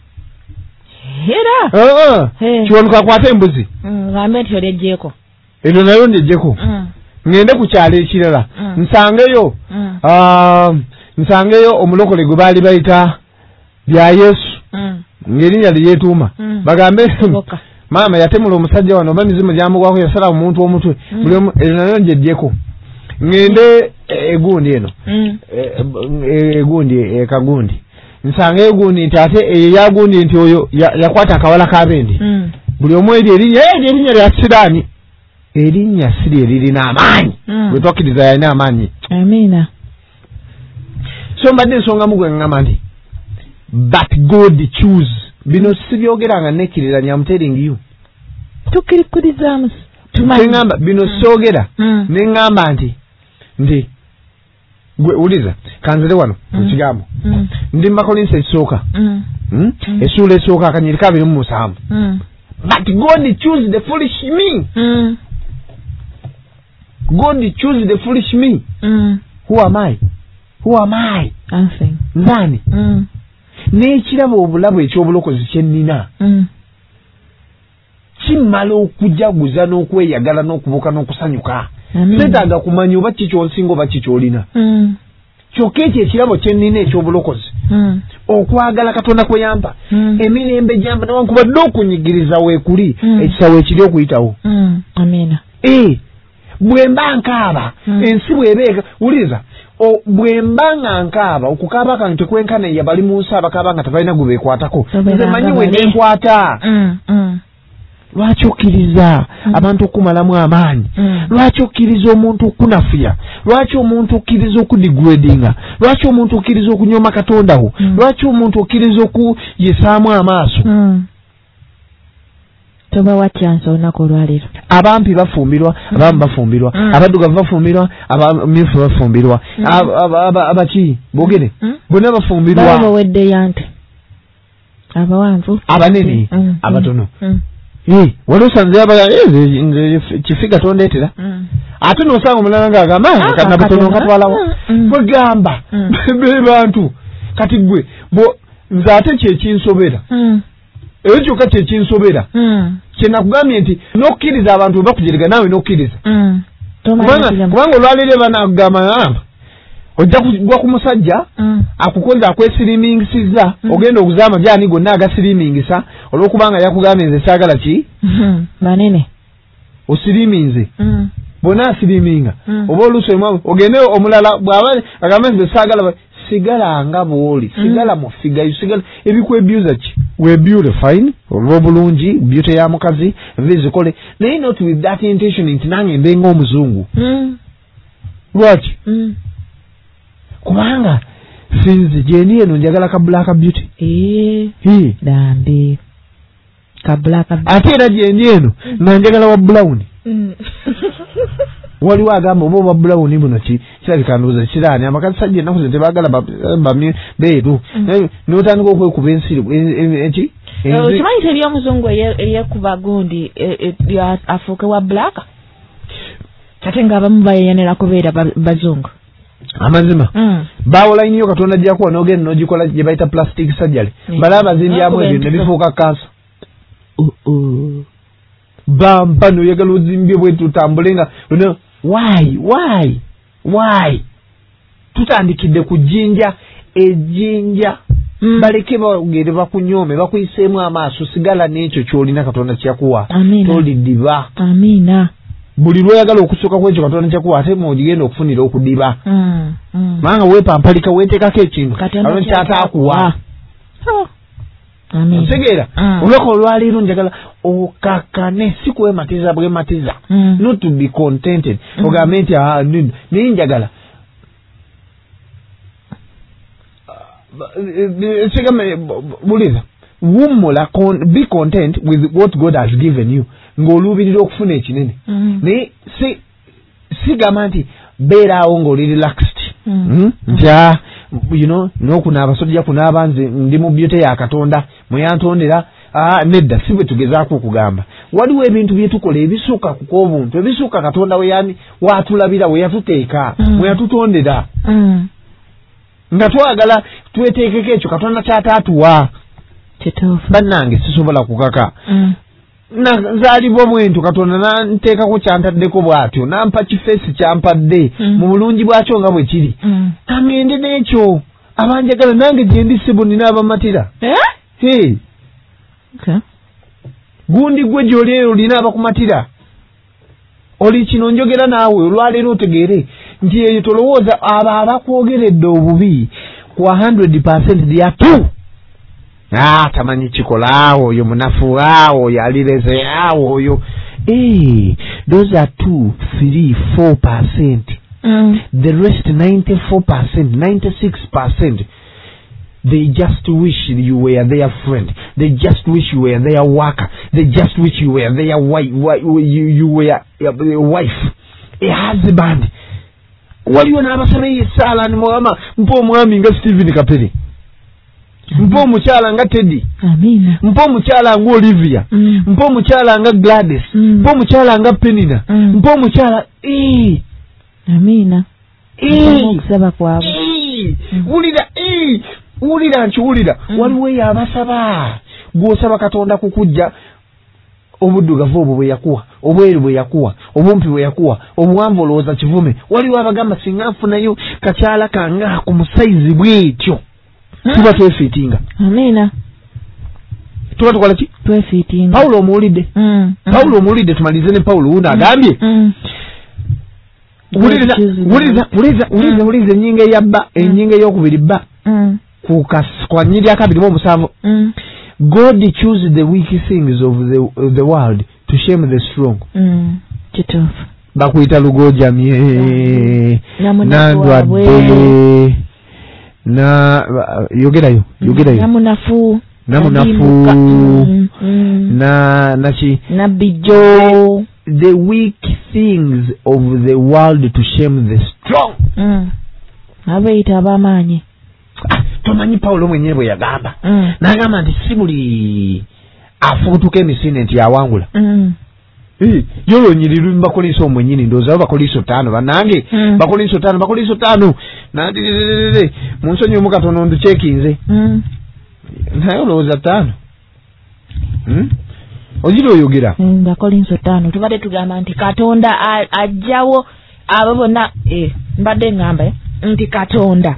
era ah kiwanuka akwate embuzi ngambe nti olejjeko eryo nayo ndejjeko ngende ku kyalo ekirala nsangeyo ah nsangeyo omulokole gwe baali bayita bya Yesu ngerinya liyetuuma bagambe mama yatemula omusajja wano oba mizimu gyamugwako yasala omuntu omutwe buli omu eryo nayo njeddeko ngende egundi eno egundi ekagundi nsanga egundi nti ate eyo yagundi nti oyo yakwata akawala kabendi buli omu eri erinnya erinnya lya siraani erinnya siri eririna amaanyi bwe twakkiriza yalina amaanyi amina so mbadde ensonga mugwe ngamba nti but God choose bino sibyogeranga nekiriranya I'm telling you tukirikurizamu tumangamba bino mm. sogera mm. nengamba nti ndi gwe uliza kanzere wano kukigambo mm. mm. ndi makolinse ekisoka mm. mm? mm. esula esoka akanyiri kabiri mu musanvu mm. but God choose the foolish me mm. God choose the foolish me mm. who am I who am I nothing nani mm. n'ekirabo obulabu ekyobulokozi kyennina mm. kimala okujaguza n'okweyagala n'okubuuka n'okusanyuka seetaaga kumanya oba kikyonsinga oba kikyolina mm. kyokka ekyo ekirabo kyennina ekyobulokozi mm. okwagala Katonda kwe yampa mm. emirembe gyamba newankubadde okunyigiriza weekuli mm. ekisawo ekiri okuyitawo mm. amina e bwe mba nkaaba mm. ensi bw'ebeeka wuliriza bwe mba nga nkaaba okukaaba kange tekwenkana ya bali mu nsi abakaaba nga tebalina gwe beekwatako nze manyi we neenkwata mm. mm. lwaki okkiriza mm. abantu okumalamu amaanyi mm. lwaki okkiriza omuntu okunafuya lwaki omuntu okkiriza okudigredinga lwaki omuntu okkiriza okunyoma Katondawo mm. lwaki omuntu okkiriza okuyesaamu amaaso mm. toba watyansa olunaku olwaleero abampi bafumbirwa mm. abamu bafumbirwa mm. abaddugavu bafumbirwa abamyufu bafumbirwa mm. abaki bogere mm. bonna bafumbirwa baba wedde yante abawanvu abanene mm. abatono mm. Eh, walosanze aba eh kifiga tondeetera. Mm. Ate nosanga omulala ng'agamba ah, kana batono katwalawo. Mm. Kwegamba mm. be bantu kati gwe bo nze ate kye kinsobera. Mm. Ekyo kati kinsobera. Mm. Kina kugambye nti nokkiriza abantu bakujerega nawe nokkiriza. Mm. Kubanga kubanga olwalire banagamba amba. Ojja kugwa ku musajja mm. akukoza akwesirimingiza mm. ogenda okuzama byani gonna agasirimingiza olwokubanga yakugambye nze saagala ki mm. manene osiriminze mm. bona asiriminga mm. oba olusema ogende omulala bwaba agambe nze saagala sigala nga bwoli mm. sigala mu figa sigala ebikwebyuza ki we beautiful fine olwo bulungi beauty ya mukazi vizikole naye not with that intention nti nange mbenga omuzungu mm. lwaki mm. kubanga sinzi jeni eno njagala ka black beauty eh hi dambe ka black beauty ate era jeni eno mm. njagala wa brown mm. wali wagamba obo wa brown buno ki kirabika ndoza kirani amakazi sajje nakuze tebagala bamye beeru mm. notandika okwekuba ensiri eki okimanyi teri omuzungu eyekuba gundi afuuke wa black ate ng'abamu bayeyanira kubeera bazungu amazima mm. bawola iniyo Katonda jakuwa nogenda nogikola gye bayita plastic surgery mm. balaba zindyamu ebyo ne bifuuka kansa uh -uh. bampa noyagala ozimbye bwe tutambule nga why why why tutandikidde ku jjinja ejjinja mm. baleke bagere bakunyome bakuyiseemu amaaso sigala n'ekyo ky'olina Katonda kyakuwa tolidiba amina buli lweyagala okusoka kwekyo Katonda kyakuwa ate mogigenda okufunira okudiba mm, mm. manga weepampalika weeteekako ekintu Katonda kyataakuwa nsegeera mm. olwoko olwaleero njagala okakane si kwematiza bwematiza mm. not to be contented mm. ogambe nti naye njagala segame buliza wummula be content with what God has given you ng'oluubirira okufuna ekinene mm. naye si sigamba nti beeraawo ng'oli relaxed mm. mm? nja you know n'okunaaba sojja kunaaba nze ndi mu beauty ya Katonda mweyantondera ah nedda si bwe tugezaako okugamba waliwo ebintu bye tukola ebisuuka ku obuntu ebisuuka Katonda we yani waatulabira we yatuteeka mm. we yatutondera mm. nga twagala tweteekeko ekyo Katonda kyataatuwa kituufu bannange sisobola kukaka mm. na nzaalibwa bwentu Katonda nanteekako kyantaddeko bw'atyo nampa kifeesi kyampadde mm. mu bulungi bwakyo nga bwe kiri mm. kangende n'ekyo abanjagala nange gye ndi ssebo nina abamatira eh? hey. okay. gundi gwe gy'oli olina abakumatira oli kino njogera naawe olwaleero otegeere nti eyo tolowooza abo abakwogeredde obubi ku one hundred percent they are two ah tamanyi kikola oyo munafu awo yalireze awo oyo eh those are two three four percent mm. the rest ninety-four percent ninety-six percent they just wish you were their friend, they just wish you were their worker, they just wish you were their wife, you, you were a wife, a husband. Waliwo n'abasaba esaala ni mwama mpo mwami nga Stephen Kapere, mpo mukyala nga Teddy, amina, mpo mukyala nga Olivia, mm. mpo mukyala nga Gladys, mm. mpo mukyala nga Penina, mm. mpo mukyala eh amina eh kusaba kwabo eh ulira eh ulira nchi ulira mm. waliwo yabasaba gwosaba Katonda kukujja obuddugavu obwo bwe yakuwa obweru bwe yakuwa obumpi bwe yakuwa obuwanvu olowooza kivume waliwo abagamba singa nfunayo kakyala kanga ku musaizi bwetyo tuba twefiitinga amina tuba tukola ki twefiitinga Paulo omuwulidde mm. Paulo omuwulidde tumalize ne Paulo wuno agambye mm. wuliriza wuliriza wuliriza wuliriza wuliriza ennyinga eyabba ennyinga ey'okubiri bba mm. ku kwa nnyiri akabiri mu omusanvu mm. God chooses the weak things of the, of the world to shame the strong. Mm. Kituufu. Bakuyita lugojamye mm. nandwadde na yogerayo yogerayo namunafu namunafu mm. mm. na nachi nabijo the weak things of the world to shame the strong. mm. abeita abamanyi tomanyi Paulo mwenyewe bwe yagamba mm. n'agamba nti si buli afuutuka emisinde nti yawangula mm. eh yolonyiriru mbakoliso omwenyini ndoza bakoliso tano banange mm. bakoliso tano bakoliso tano nati munsonyi omukatono nduchekinze mm. nayo loza tano hmm? ojiro oyogera mm, bakoliso tano tubade tugamba nti Katonda ajjawo abo bonna eh mbadde ngamba nti Katonda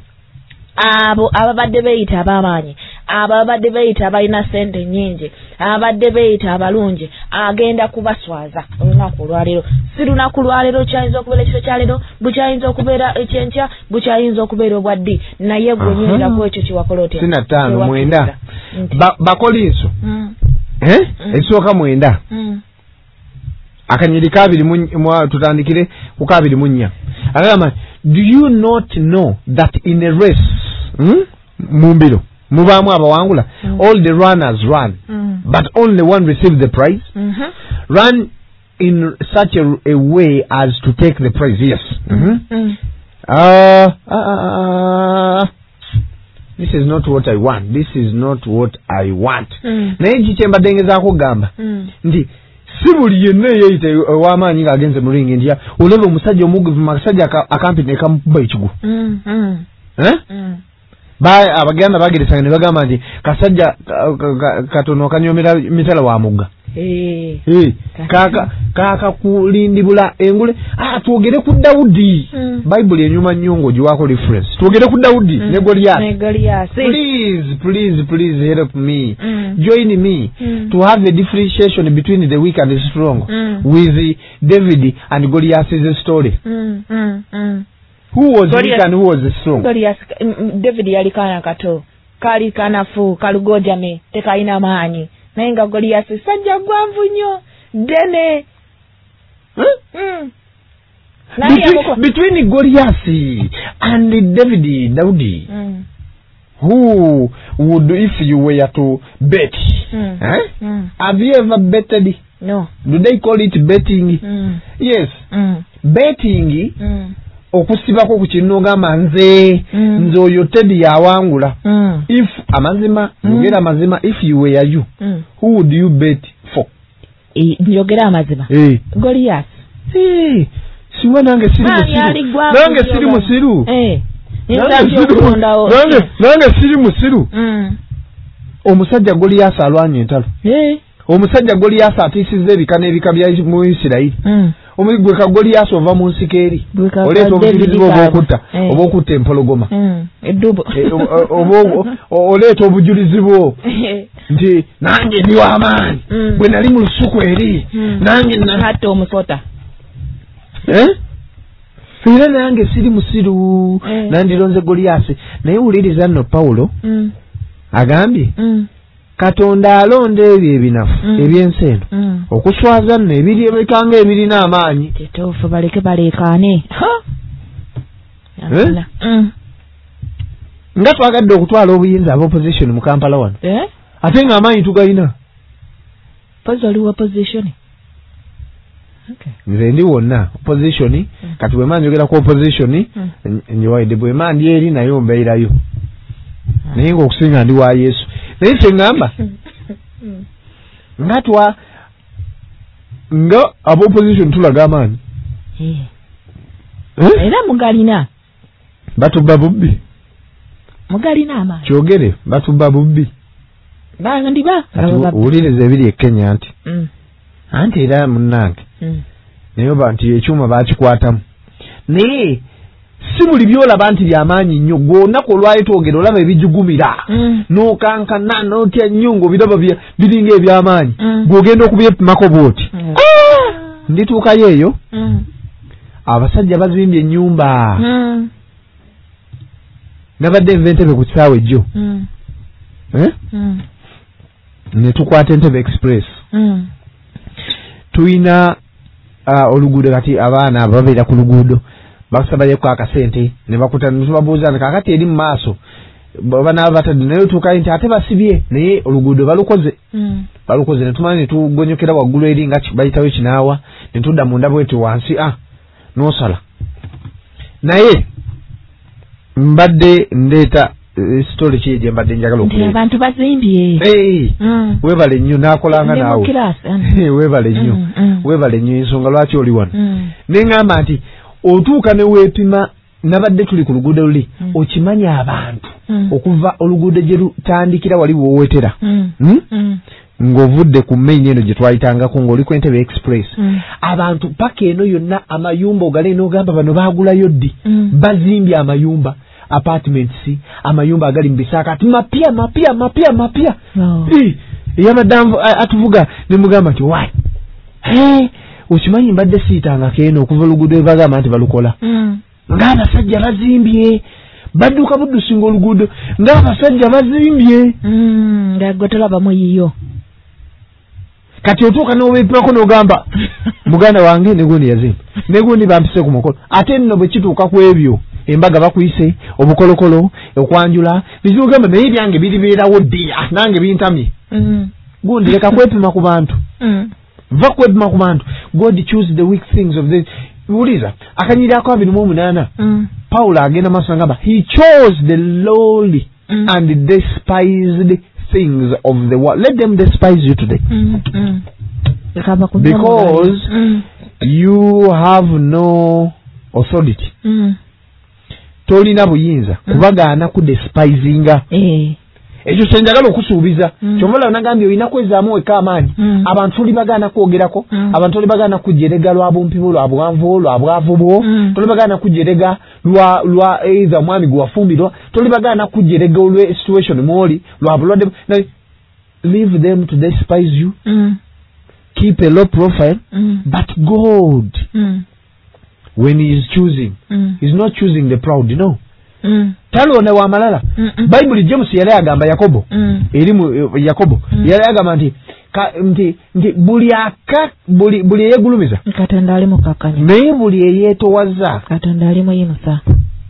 abo ababadde beyita abamanyi ababadde beyita abalina sente nyingi ababadde beyita abalungi agenda kubaswaza olunaku lwalero si lunaku lwalero kyayinza okubeera ekiro kyalero bukyayinza okubeera ekyenkya bukyayinza okubeera obwaddi naye gwe nyinza ku ekyo kiwakola otya sina ttaano mwenda bakoliso mm. eh mm. ekisooka mwenda mm. akanyiri kabiri mu tutandikire ku kabiri mu nnya agamba do you not know that in a race hmm? mumbiro mubamu abawangula mm. all the runners run mm. but only one receives the prize mm-hmm. run in such a, a way as to take the prize yes mm-hmm. mm. uh, uh, this is not what I want this is not what I want mm. naye kikyembadde ngezaako kugamba mm. nti si buli yenna eyeyita ow'amaanyi ng'agenze mu ringi ndya olaba omusajja omuguvu makasajja akampi ne kamukuba ekigu mm, mm. eh? mm. ba abaganda bageresanga ne bagamba nti kasajja katono kanyomera mitala wa mugga eh eh kaka kaka kulindibula engule ah tuogere ku Daudi mm. Bible enyuma nyongo jiwako reference tuogere ku Daudi mm. ne Goliath ne Goliath please please please help me mm. join me mm. to have a differentiation between the weak and the strong mm. with the David and Goliath's story mm. Mm. Mm. who was Goliath, weak and who was strong Goliath David yali kana kato kali kanafu kalugojame tekaina maanyi nayenga Goliath sajja gwanvu nnyo dene huh? mm. between, between Goliath and David Daudi mm. who would if you were to bet mm. eh? mm. have you ever betted no do they call it betting mm. yes mm. betting mm. okusibako ku kintu ngamba nze mm. nze oyo Teddy yawangula mm. if amazima njogera mm. amazima if you were you mm. who would you bet for e njogera amazima eh Goliath eh siwe nange siri musiru nange siri musiru eh nange nange siri musiru mm. omusajja Goliath alwanye entalo eh omusajja Goliath atisize ebikana ebika bya mu Isirayiri mm. omugwe ka Goliath ova mu nsikeri oleto obujulizi obokutta obokutta empologoma mm. edubo obo oleto obujulizi bwo nti nange ndi w'amaanyi mm. bwe nali mu lusuku eri mm. nange na hata omusota eh fira nange siri musiru eh. nandironze Goliath naye uliriza nno Paulo mm. agambye mm. Katonda alonda ebyo ebinafu mm. ebyensi eno mm. okuswaza nno ebiri ebikanga ebirina amaanyi kituufu baleke baleekaane eh? mm. nga twagadde okutwala obuyinza aba opposition mu Kampala wano eh? ate nga amaanyi tugalina pozi oliwo opposition okay. nze ndi wonna opposition mm. kati bwe manyi ogera ku opposition mm. njiwaide bwe mandi eri nayo mbeerayo mm. naye ng'okusinga ndi wa Yesu naye kyengamba nga twa nga aba opposition tulaga amaanyi eh? era mugalina batubba bubbi mugalina amaanyi kyogere batubba bubbi bandiba uwuliriza ebiri e Kenya nti mm. anti era munnange mm. naye bantu ekyuma bakikwatamu naye si buli byolaba nti byamaanyi nnyo gw'olunaku olwayo twogera olaba ebijugumira mm. n'okankana n'otya nnyo ng'obiraba biringa ebyamaanyi mm. gw'ogenda okubyepimako bw'oti mm. ah! ndituukayo eyo mm. abasajja bazimbye ennyumba mm. nabadde enva entebe ku kisaawe ejjo mm. eh? mm. ne tukwata entebe express mm. tuyina uh, oluguudo kati abaana babeera ku luguudo bakusabayeko akasente ne bakutana ne tubabuuza kakati eri mu maaso baba nabo batadde naye tuukayo nti ate basibye naye oluguudo balukoze mm. balukoze ne tumala ne tugonyokera waggulu eri nga bayitawo kinaawa ne tudda munda bweti wansi ah n'osala naye mbadde ndeeta uh, story ki gye mbadde njagala okuleeta abantu bazimbye hey mm. webale nnyo naakolanga naawe webale nnyo mm, mm. webale nnyo ensonga lwaki oli wano mm. ne ngamba nti otuuka ne weepima nabadde tuli ku luguudo luli mm. okimanya abantu mm. okuva oluguudo gye lutandikira wali woowetera mm. hmm? mm. ng'ovudde ku main eno gye twayitangako ng'oli ku entebe express mm. abantu paka eno yonna amayumba ogale n'ogamba bano baagulayo ddi mm. bazimbye amayumba apartments amayumba agali mu bisaakaati mapya mapya mapya mapya oh. eyabadde atuvuga ne mugamba nti wayi hey, okimanyi mbadde siitangako eno okuva oluguudo we bagamba nti balukola mm. ng'abasajja bazimbye badduka buddusinga oluguudo ng'abasajja bazimbye mm. ngagwe tolabamu yiyo kati otuuka n'obeepimako n'ogamba muganda wange negundi yazimba negundi bampise ku mukono ate nno bwe kituuka ku ebyo embaga bakuyise obukolokolo okwanjula bizogamba naye ebyange biribeerawo ddi nange bintamye mm. gundi leka kwepima ku bantu mm. va kwepima ku bantu God choose the weak things of the buliza akanyiri ako abiri mu munaana mm. Paulo agenda maaso ngamba he chose the lowly mm. and despised things of the world. Let them despise you today mm. Mm. because mm. you have no authority mm. tolina buyinza mm. kubagaana ku despisinga eh ekyo kyenjagala okusuubiza mm. kyomola nagambye olina kwezaamu weka amaanyi mm. abantu toli bagaana kwogerako mm. abantu toli bagaana kujerega lwa bumpibu lwa bwanvu lwa bwavu bwo mm. toli bagaana kujerega lwa lwa either mwami gwafumbirwa toli bagaana kujerega olwe situation mwoli lwa bulwadde leave them to despise you mm. keep a low profile mm. but God mm. when he is choosing mm. he's not choosing the proud, you know mm. talone wa malala mm -mm. Bible James yali agamba Yakobo mm. elimu Yakobo mm. yali agamba nti ka, nti nti buli aka buli buli yegulumiza Katonda ali mukakanya naye buli eyetowaza Katonda ali muyimusa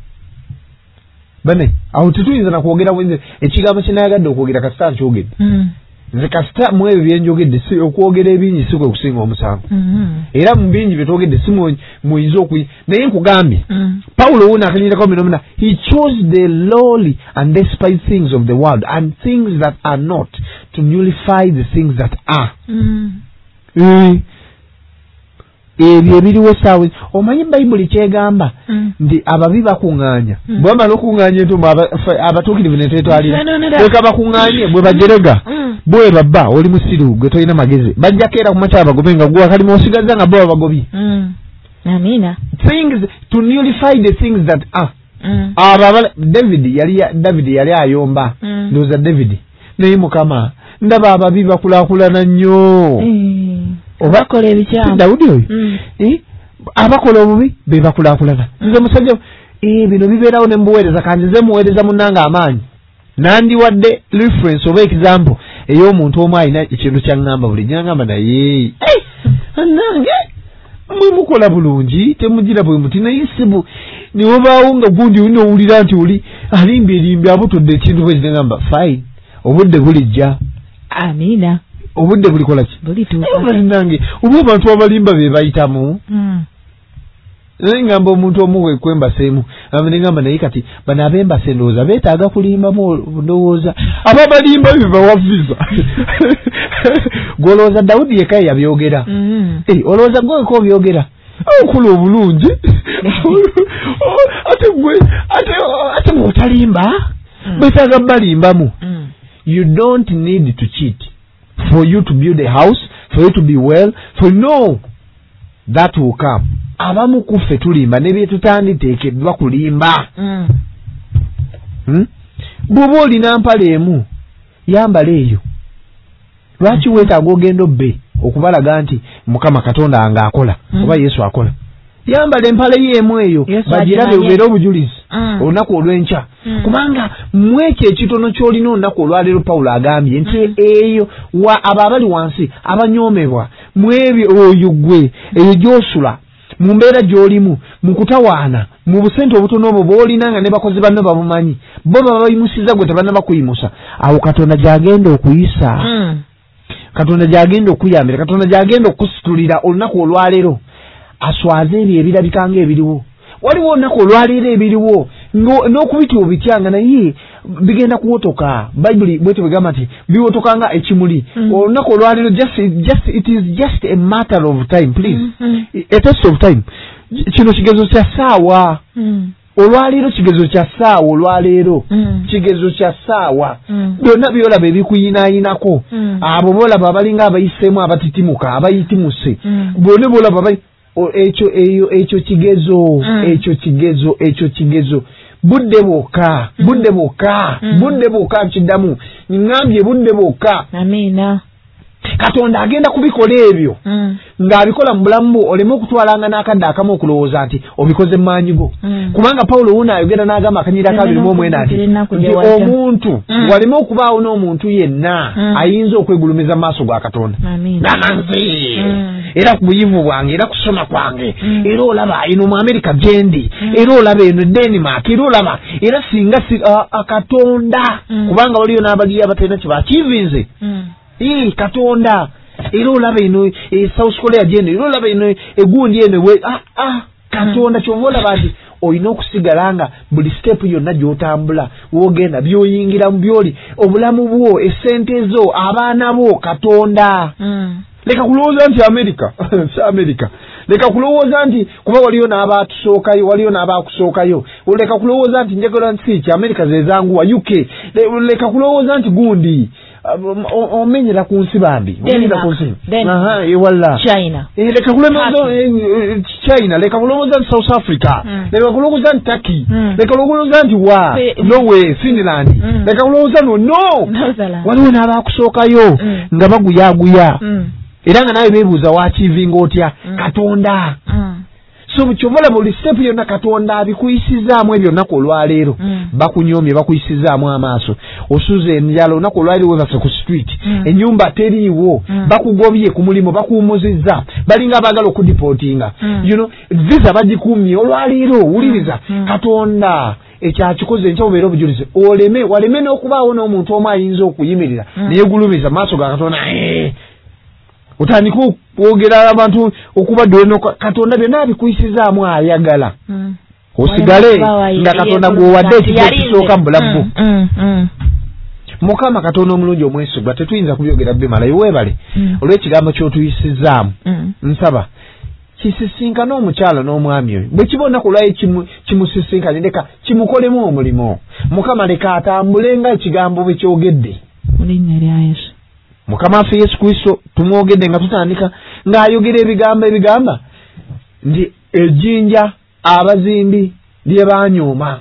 bane aho tutuyinza nakwogera wenze ekigambo kinayagadde okwogera kasita nkyogedde mm. nze kasita mu ebyo byenjogedde si okwogera ebingi si kwe kusinga omusango mm -hmm. era mu bingi byetwogedde si muyinza okuyi naye nkugambye mm. Paulo wona akanyirako minomina he chose the lowly and despised things of the world and things that are not to nullify the things that are mm. mm. ebyo ebiriwo saawe omanyi Bayibuli kyegamba mm. nti ababi bakuŋŋaanya mm. bwe bamala okuŋŋaanya entumu abatuukirivu ne twetwalira leka bakuŋŋaanye bwe bajerega mm. bwe babba oli musiru gwe tolina magezi bajjako era ku makya bagobe nga gwe akalima osigaza nga bo babagobye mm. amina things to nullify the things that are mm. aba David yali David yali ayomba mm. ndoza David naye mukama ndaba ababi bakulaakulana nnyo mm. obakola ebikyamu Daudi oyo mm. eh abakola obubi be bakulaakulana nze musajja eh bino bibeerawo ne mbuweereza kanzize muweereza munnanga amaanyi nandi wadde reference oba example ey'omuntu omu alina ekintu kyaŋŋamba buli nyangamba naye nange mwe mukola bulungi temugira bwe muti naye sibu niwobaawo nga gundi unowulira nti oli alimba erimbi abutodde ekintu bwe kinagamba fine obudde bulijja amina obudde bulikola ki bulituuka nange oba abantu abalimba be bayitamu mm. naye ngamba omuntu omu wekwembaseemu ngamba naye kati bano abembase ndowooza beetaaga kulimbamu ndowooza aba balimba be bawaviza gwolowooza Dawudi yekka yabyogera mm. hey, olowooza gweka obyogera okola obulungi ate gwe ate ate bw'otalimba mm. beetaaga balimbamu mm. you don't need to cheat for you to build a house, for for you to be well, for no that will come. Abamu kuffe tulimba ne bye tutanditeekeddwa kulimba. Mm. Hmm? Bw'oba olina mpale emu yambala eyo. Lwaki weetaaga ogenda obbe okubalaga nti Mukama Katonda anga akola mm. oba Yesu akola? Yambala empale ye emu eyo bagirabe ubeera obujulizi mm. olunaku olw'enkya mm. kubanga mwekyo ekitono ky'olina olunaku olwaleero Pawulo agambye nti mm. eyo wa abo abali wansi abanyoomebwa mwebyo oyo gwe eyo gy'osula mu mbeera gy'olimu mu kutawaana mu busente obutono obwo bw'olina nga ne bakozi banno babumanyi bo baba bayimusiza gwe tebanaba kuyimusa awo Katonda gy'agenda okuyisa mm. Katonda gy'agenda okuyambira Katonda gy'agenda okusitulira olunaku olwaleero aswaze ebyo ebirabikanga ebiriwo waliwo olunaku olwaleero ebiriwo n'okubita obityanga naye bigenda kuwotoka Bayibuli bwete bwegamba nti biwotokanga ekimuli mm. olunaku olwaleero just, just, it is just a matter of time please mm -hmm. a test of time kino kigezo kya ssaawa mm. olwaleero kigezo kya ssaawa olwaleero mm. kigezo kya ssaawa byonna mm. byolaba ebikuyinaayinako mm. abo boolaba abalinga abayiseemu abatitimuka abayitimuse mm. bonna boolaba ekyo eyo ekyo kigezo mm. ekyo kigezo ekyo kigezo budde bwokka mm. budde bwokka mm. budde bwokka kiddamu ngambye budde bwokka amina Katonda agenda kubikola ebyo mm. ng'abikola mu bulamu oleme okutwalanga n'akadde akamu okulowooza nti obikoze maanyi go mm. kubanga Pawulo wuno ayogera n'agamba akanyira kabiri mu omwenda nti omuntu mm. waleme okubaawo n'omuntu yenna mm. ayinza okwegulumiza mu maaso ga Katonda namanzi mm. era ku buyivu bwange era kusoma kwange mm. era olaba ino mu Amerika gyendi mm. era olaba eno Denmark era olaba era singa si, uh, Katonda mm. kubanga waliyo n'abaliyo abatalina kyebakiivinze mm. Ee Katonda era olaba eno e South Korea gyendi era olaba eno egundi eno we ah ah Katonda mm. kyova bati olina okusigala nga buli step yonna gy'otambula wogenda byoyingira mu byoli obulamu bwo essente zo abaana bo Katonda mm. leka kulowooza nti Amerika si Amerika leka kulowooza nti kuba waliyo n'abaatusookayo waliyo n'abaakusookayo leka kulowooza nti njagala nsi ki Amerika ze zanguwa U K leka kulowooza nti gundi omenyera ku nsi bambi omenyera ku nsi aha ewalla China leka kulowooza China leka kulowooza nti South Africa mm. leka kulowooza nti Turkey mm. leka kulowooza nti wa Norway Finland mm. leka kulowooza no no waliwo n'abaakusookayo mm. nga baguyaguya mm. era nga nawe beebuuza waakiivinga otya mm. Katonda mm. so muchovola buli step yonna Katonda abikuyisizaamu ebyo nako olwaleero mm. bakunyoomye bakuyisizaamu amaaso osuze enjalo nako olwaleero webase ku street mm. ennyumba teriiwo mm. bakugobye ku mulimu bakuwumuzizza balinga abaagala okudipotinga mm. you know visa bagikumye olwaleero wuliriza mm. Katonda ekyakikoze enkya obeera obujulizi oleme waleme n'okubaawo n'omuntu omu ayinza okuyimirira mm. neegulumiza maaso ga Katonda eh. Utandika okwogera abantu okuba dweno Katonda byonna abikuyisizaamu ayagala mm. osigale nga Katonda gwowadde ekisooka mu bulamu mm. mm. Mukama Katonda omulungi omwesigwa tetuyinza kubyogera bimalayo weebale mm. olw'ekigambo ky'otuyisizaamu mm. nsaba kisisinkana omukyala n'omwami oyo bwe kibona kulwayo kimusisinkanye leka kimukolemu omulimo Mukama leka atambule nga ekigambo bwe kyogedde mu linnya lya Yesu Mukama waffe Yesu Kristo tumwogedde nga tutandika ng'ayogera ebigambo ebigamba nti ejjinja abazimbi lye baanyooma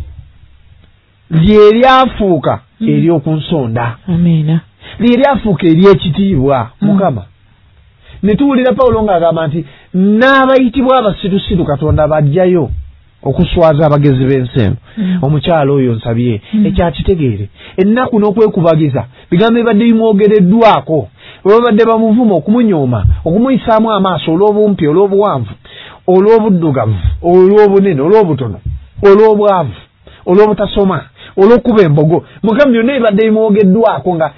lye lyafuuka mm. ery'okunsonda amina lye lyafuuka ery'ekitiibwa mm. Mukama ne tuwulira Pawulo ng'agamba nti n'abayitibwa abasitusitu Katonda bajjayo okuswaza abagezi b'ensi eno mm. omukyalo oyo nsabye mm. ekyakitegeere ennaku n'okwekubagiza bigambo ebadde bimwogereddwako olwabadde bamuvuma okumunyooma okumuyisaamu amaaso olw'obumpi olw'obuwanvu olw'obuddugavu olw'obunene olw'obutono olw'obwavu olw'obutasoma olw'okuba embogo Mukama byonna ebadde bimwogeddwako nga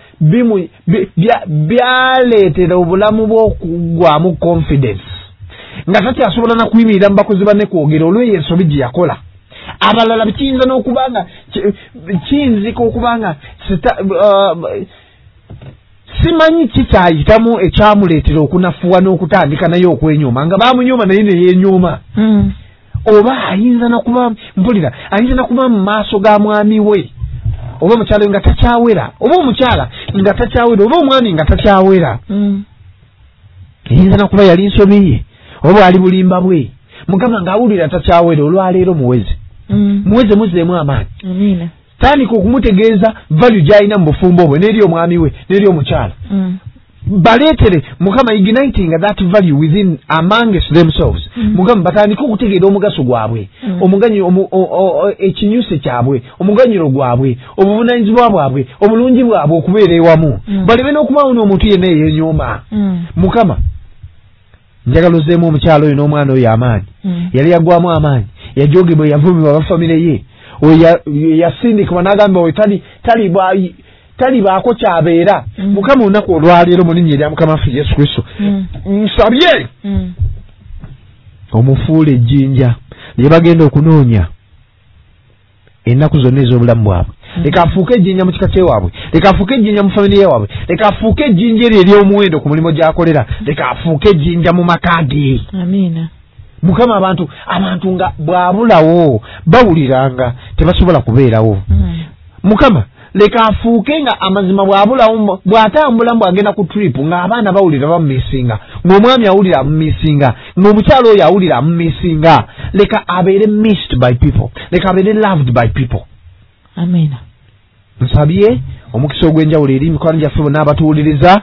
byaleetera obulamu bw'okugwamu confidence nga takyasobola na kuyimirira mu bakozi banne kwogera olw'eyo ensobi gye yakola abalala bikiyinza n'okubanga kiyinzika okubanga uh, simanyi kikyayitamu ekyamuleetera okunafuwa n'okutandika naye okwenyooma nga baamunyooma naye ne yeenyooma mm. oba ayinza nakuba mpulira ayinza nakuba mu maaso ga mwami we oba omukyala nga takyawera oba omukyala nga takyawera oba omwami nga takyawera mm. eyinza nakuba yali nsobi oba ali bulimba bwe mukama ng'awulira takyawere olwaleero muweze mm. muweze muzeemu amaanyi amina tandika okumutegeeza value gy'alina mu bufumbo bwe n'eri omwami we n'eri omukyala mm. baleetere mukama igniting that value within amongst themselves mm. mukama batandika okutegeera omugaso gwabwe mm. omuganyo ekinyusi kyabwe omuganyiro gwabwe obuvunaanyizibwa bwabwe obulungi bwabwe okubeera ewamu mm. baleme n'okubaawo n'omuntu yenna eyenyoma mm. mukama njagala ozeemu omukyalo oyo n'omwana oyo amaanyi mm. yali yaggwamu amaanyi yajogebwa yavumibwa abafamire ye oyo yasindikibwa n'agamba oyo tali tali bwayi tali baako kyabeera mm. mukama olunaku olwaleero mu linnya erya mukama waffe yesu kristo mm. nsabye mm. omufuula ejjinja lye bagenda okunoonya ennaku zonna ez'obulamu bwabwe mm. leka afuuke ejjinja mu kika kyewaabwe leka afuuke ejjinja mu famire yewaabwe leka afuuke ejjinja eryo ery'omuwendo ku mulimu gy'akolera leka afuuke ejjinja mu maka ge amiina mukama abantu abantu nga bwabulawo bawuliranga tebasobola kubeerawo mm. mukama leka afuuke nga amazima bwabulawo bw'atambula bw'agenda ku trip ng'abaana bawulira bamumisinga ng'omwami awulira amumisinga ng'omukyalo oyo awulira amumisinga leka abeere missed by people leka abeere loved by people amina nsabye omukisa ogw'enjawulo eri mikwano gyaffe bonna abatuwuliriza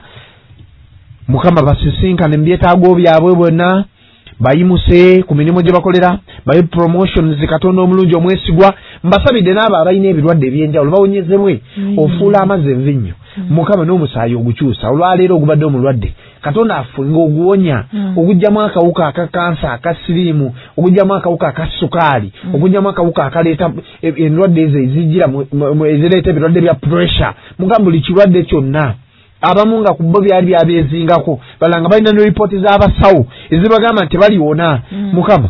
mukama basisinkane mu byetaago byabwe bonna bayimuse ku mirimu gye bakolera baye promotions katonda omulungi omwesigwa mbasabidde n'abo abalina ebirwadde eby'enjawulo bawonyezebwe mm. ofuula amazzi envinnyo mm. mukama n'omusaayi ogukyusa olwaleero ogubadde omulwadde katonda afunga oguwonya mm. ogujjamu akawuka aka kansa aka siriimu ogujjamu akawuka aka sukaali mm. ogujjamu akawuka akaleeta endwadde ezo ezijjira ezireeta ebirwadde bya pressure mukama buli kirwadde kyonna abamu nga ku bo byali byabezingako balanga balina ne ripooti z'abasawo ezibagamba nti baliwona mm. mukama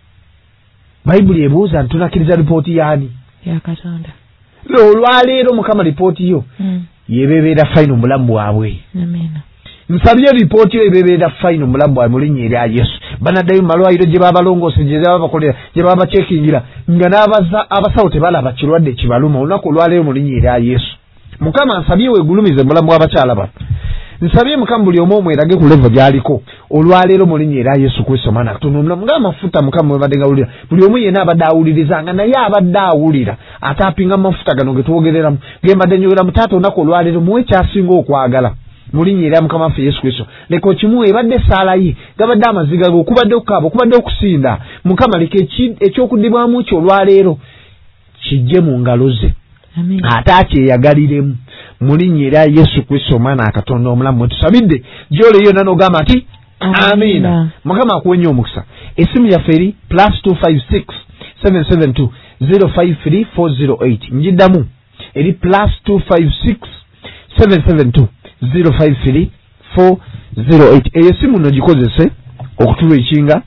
bayibuli ebuuza nti tunakkiriza ripooti yaani ya katonda olwaleero mukama ripooti yo mm. yebebeera fayino mu bulamu bwabwe amina nsabye ripooti yo ebebeera fayino mu bulamu bwabwe mu linnya erya yesu banaddayo mu malwaliro gye babalongoose gye baba bakolera gye baba bacekingira nga n'abasawo tebalaba kirwadde kibaluma olunaku olwaleero mu linnya erya yesu mukama nsabye weegulumize mulamu w'abakyala bano nsabye mukama buli omu omwerage ku levo gy'aliko olwaleero mu linnya erya yesu kristo maana katonda omulamu ng'amafuta mukama webadde gawulira buli omu yenna abadde awulirizanga naye abadde awulira ate apinga amafuta gano ge twogereramu ge mbadde njogera mu taata olunaku olwaleero muwe kyasinga okwagala mu linnya erya mukama waffe yesu kristo leka okimuwe ebadde essaala ye gabadde amaziga ge okubadde okukaaba okubadde okusinda mukama leka ekyokuddibwamu kyo olwaleero kijje mu ngalo ze ate akyeyagaliremu mu linnya erya yesu kristo omwana akatonda omulamu mwe tusabidde gy'ole yonna n'ogamba nti amiina mukama akuwenye omukisa essimu yaffe eri plus two five six seven seven two zero five three four zero eight njiddamu eri plus two five six seven seven two zero five three four zero eight eyo essimu nno gikozese okutuwa ekinga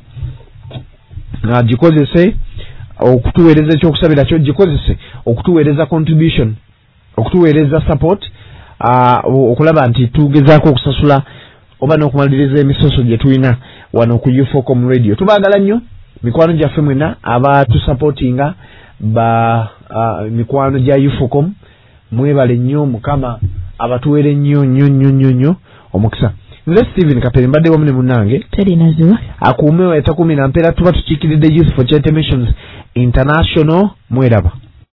nga gikozese okutuweereza ekyokusabira kyo gikozese okutuweereza contribution okutuweereza support uh, okulaba nti tugezaako okusasula oba n'okumaliriza emisoso gye tulina wano ku Ufocom radio tubaagala nnyo mikwano gyaffe mwena abatusupportinga ba uh, mikwano gya Ufocom mwebale nnyo mukama abatuwere nnyo nnyo nnyo nnyo nnyo omukisa nze Steven Kapere mbadde wamu ne munnange Teddy Nazuwa akuumewo etakumi na mpeera tuba tukiikiridde Youth for Change Missions International mweraba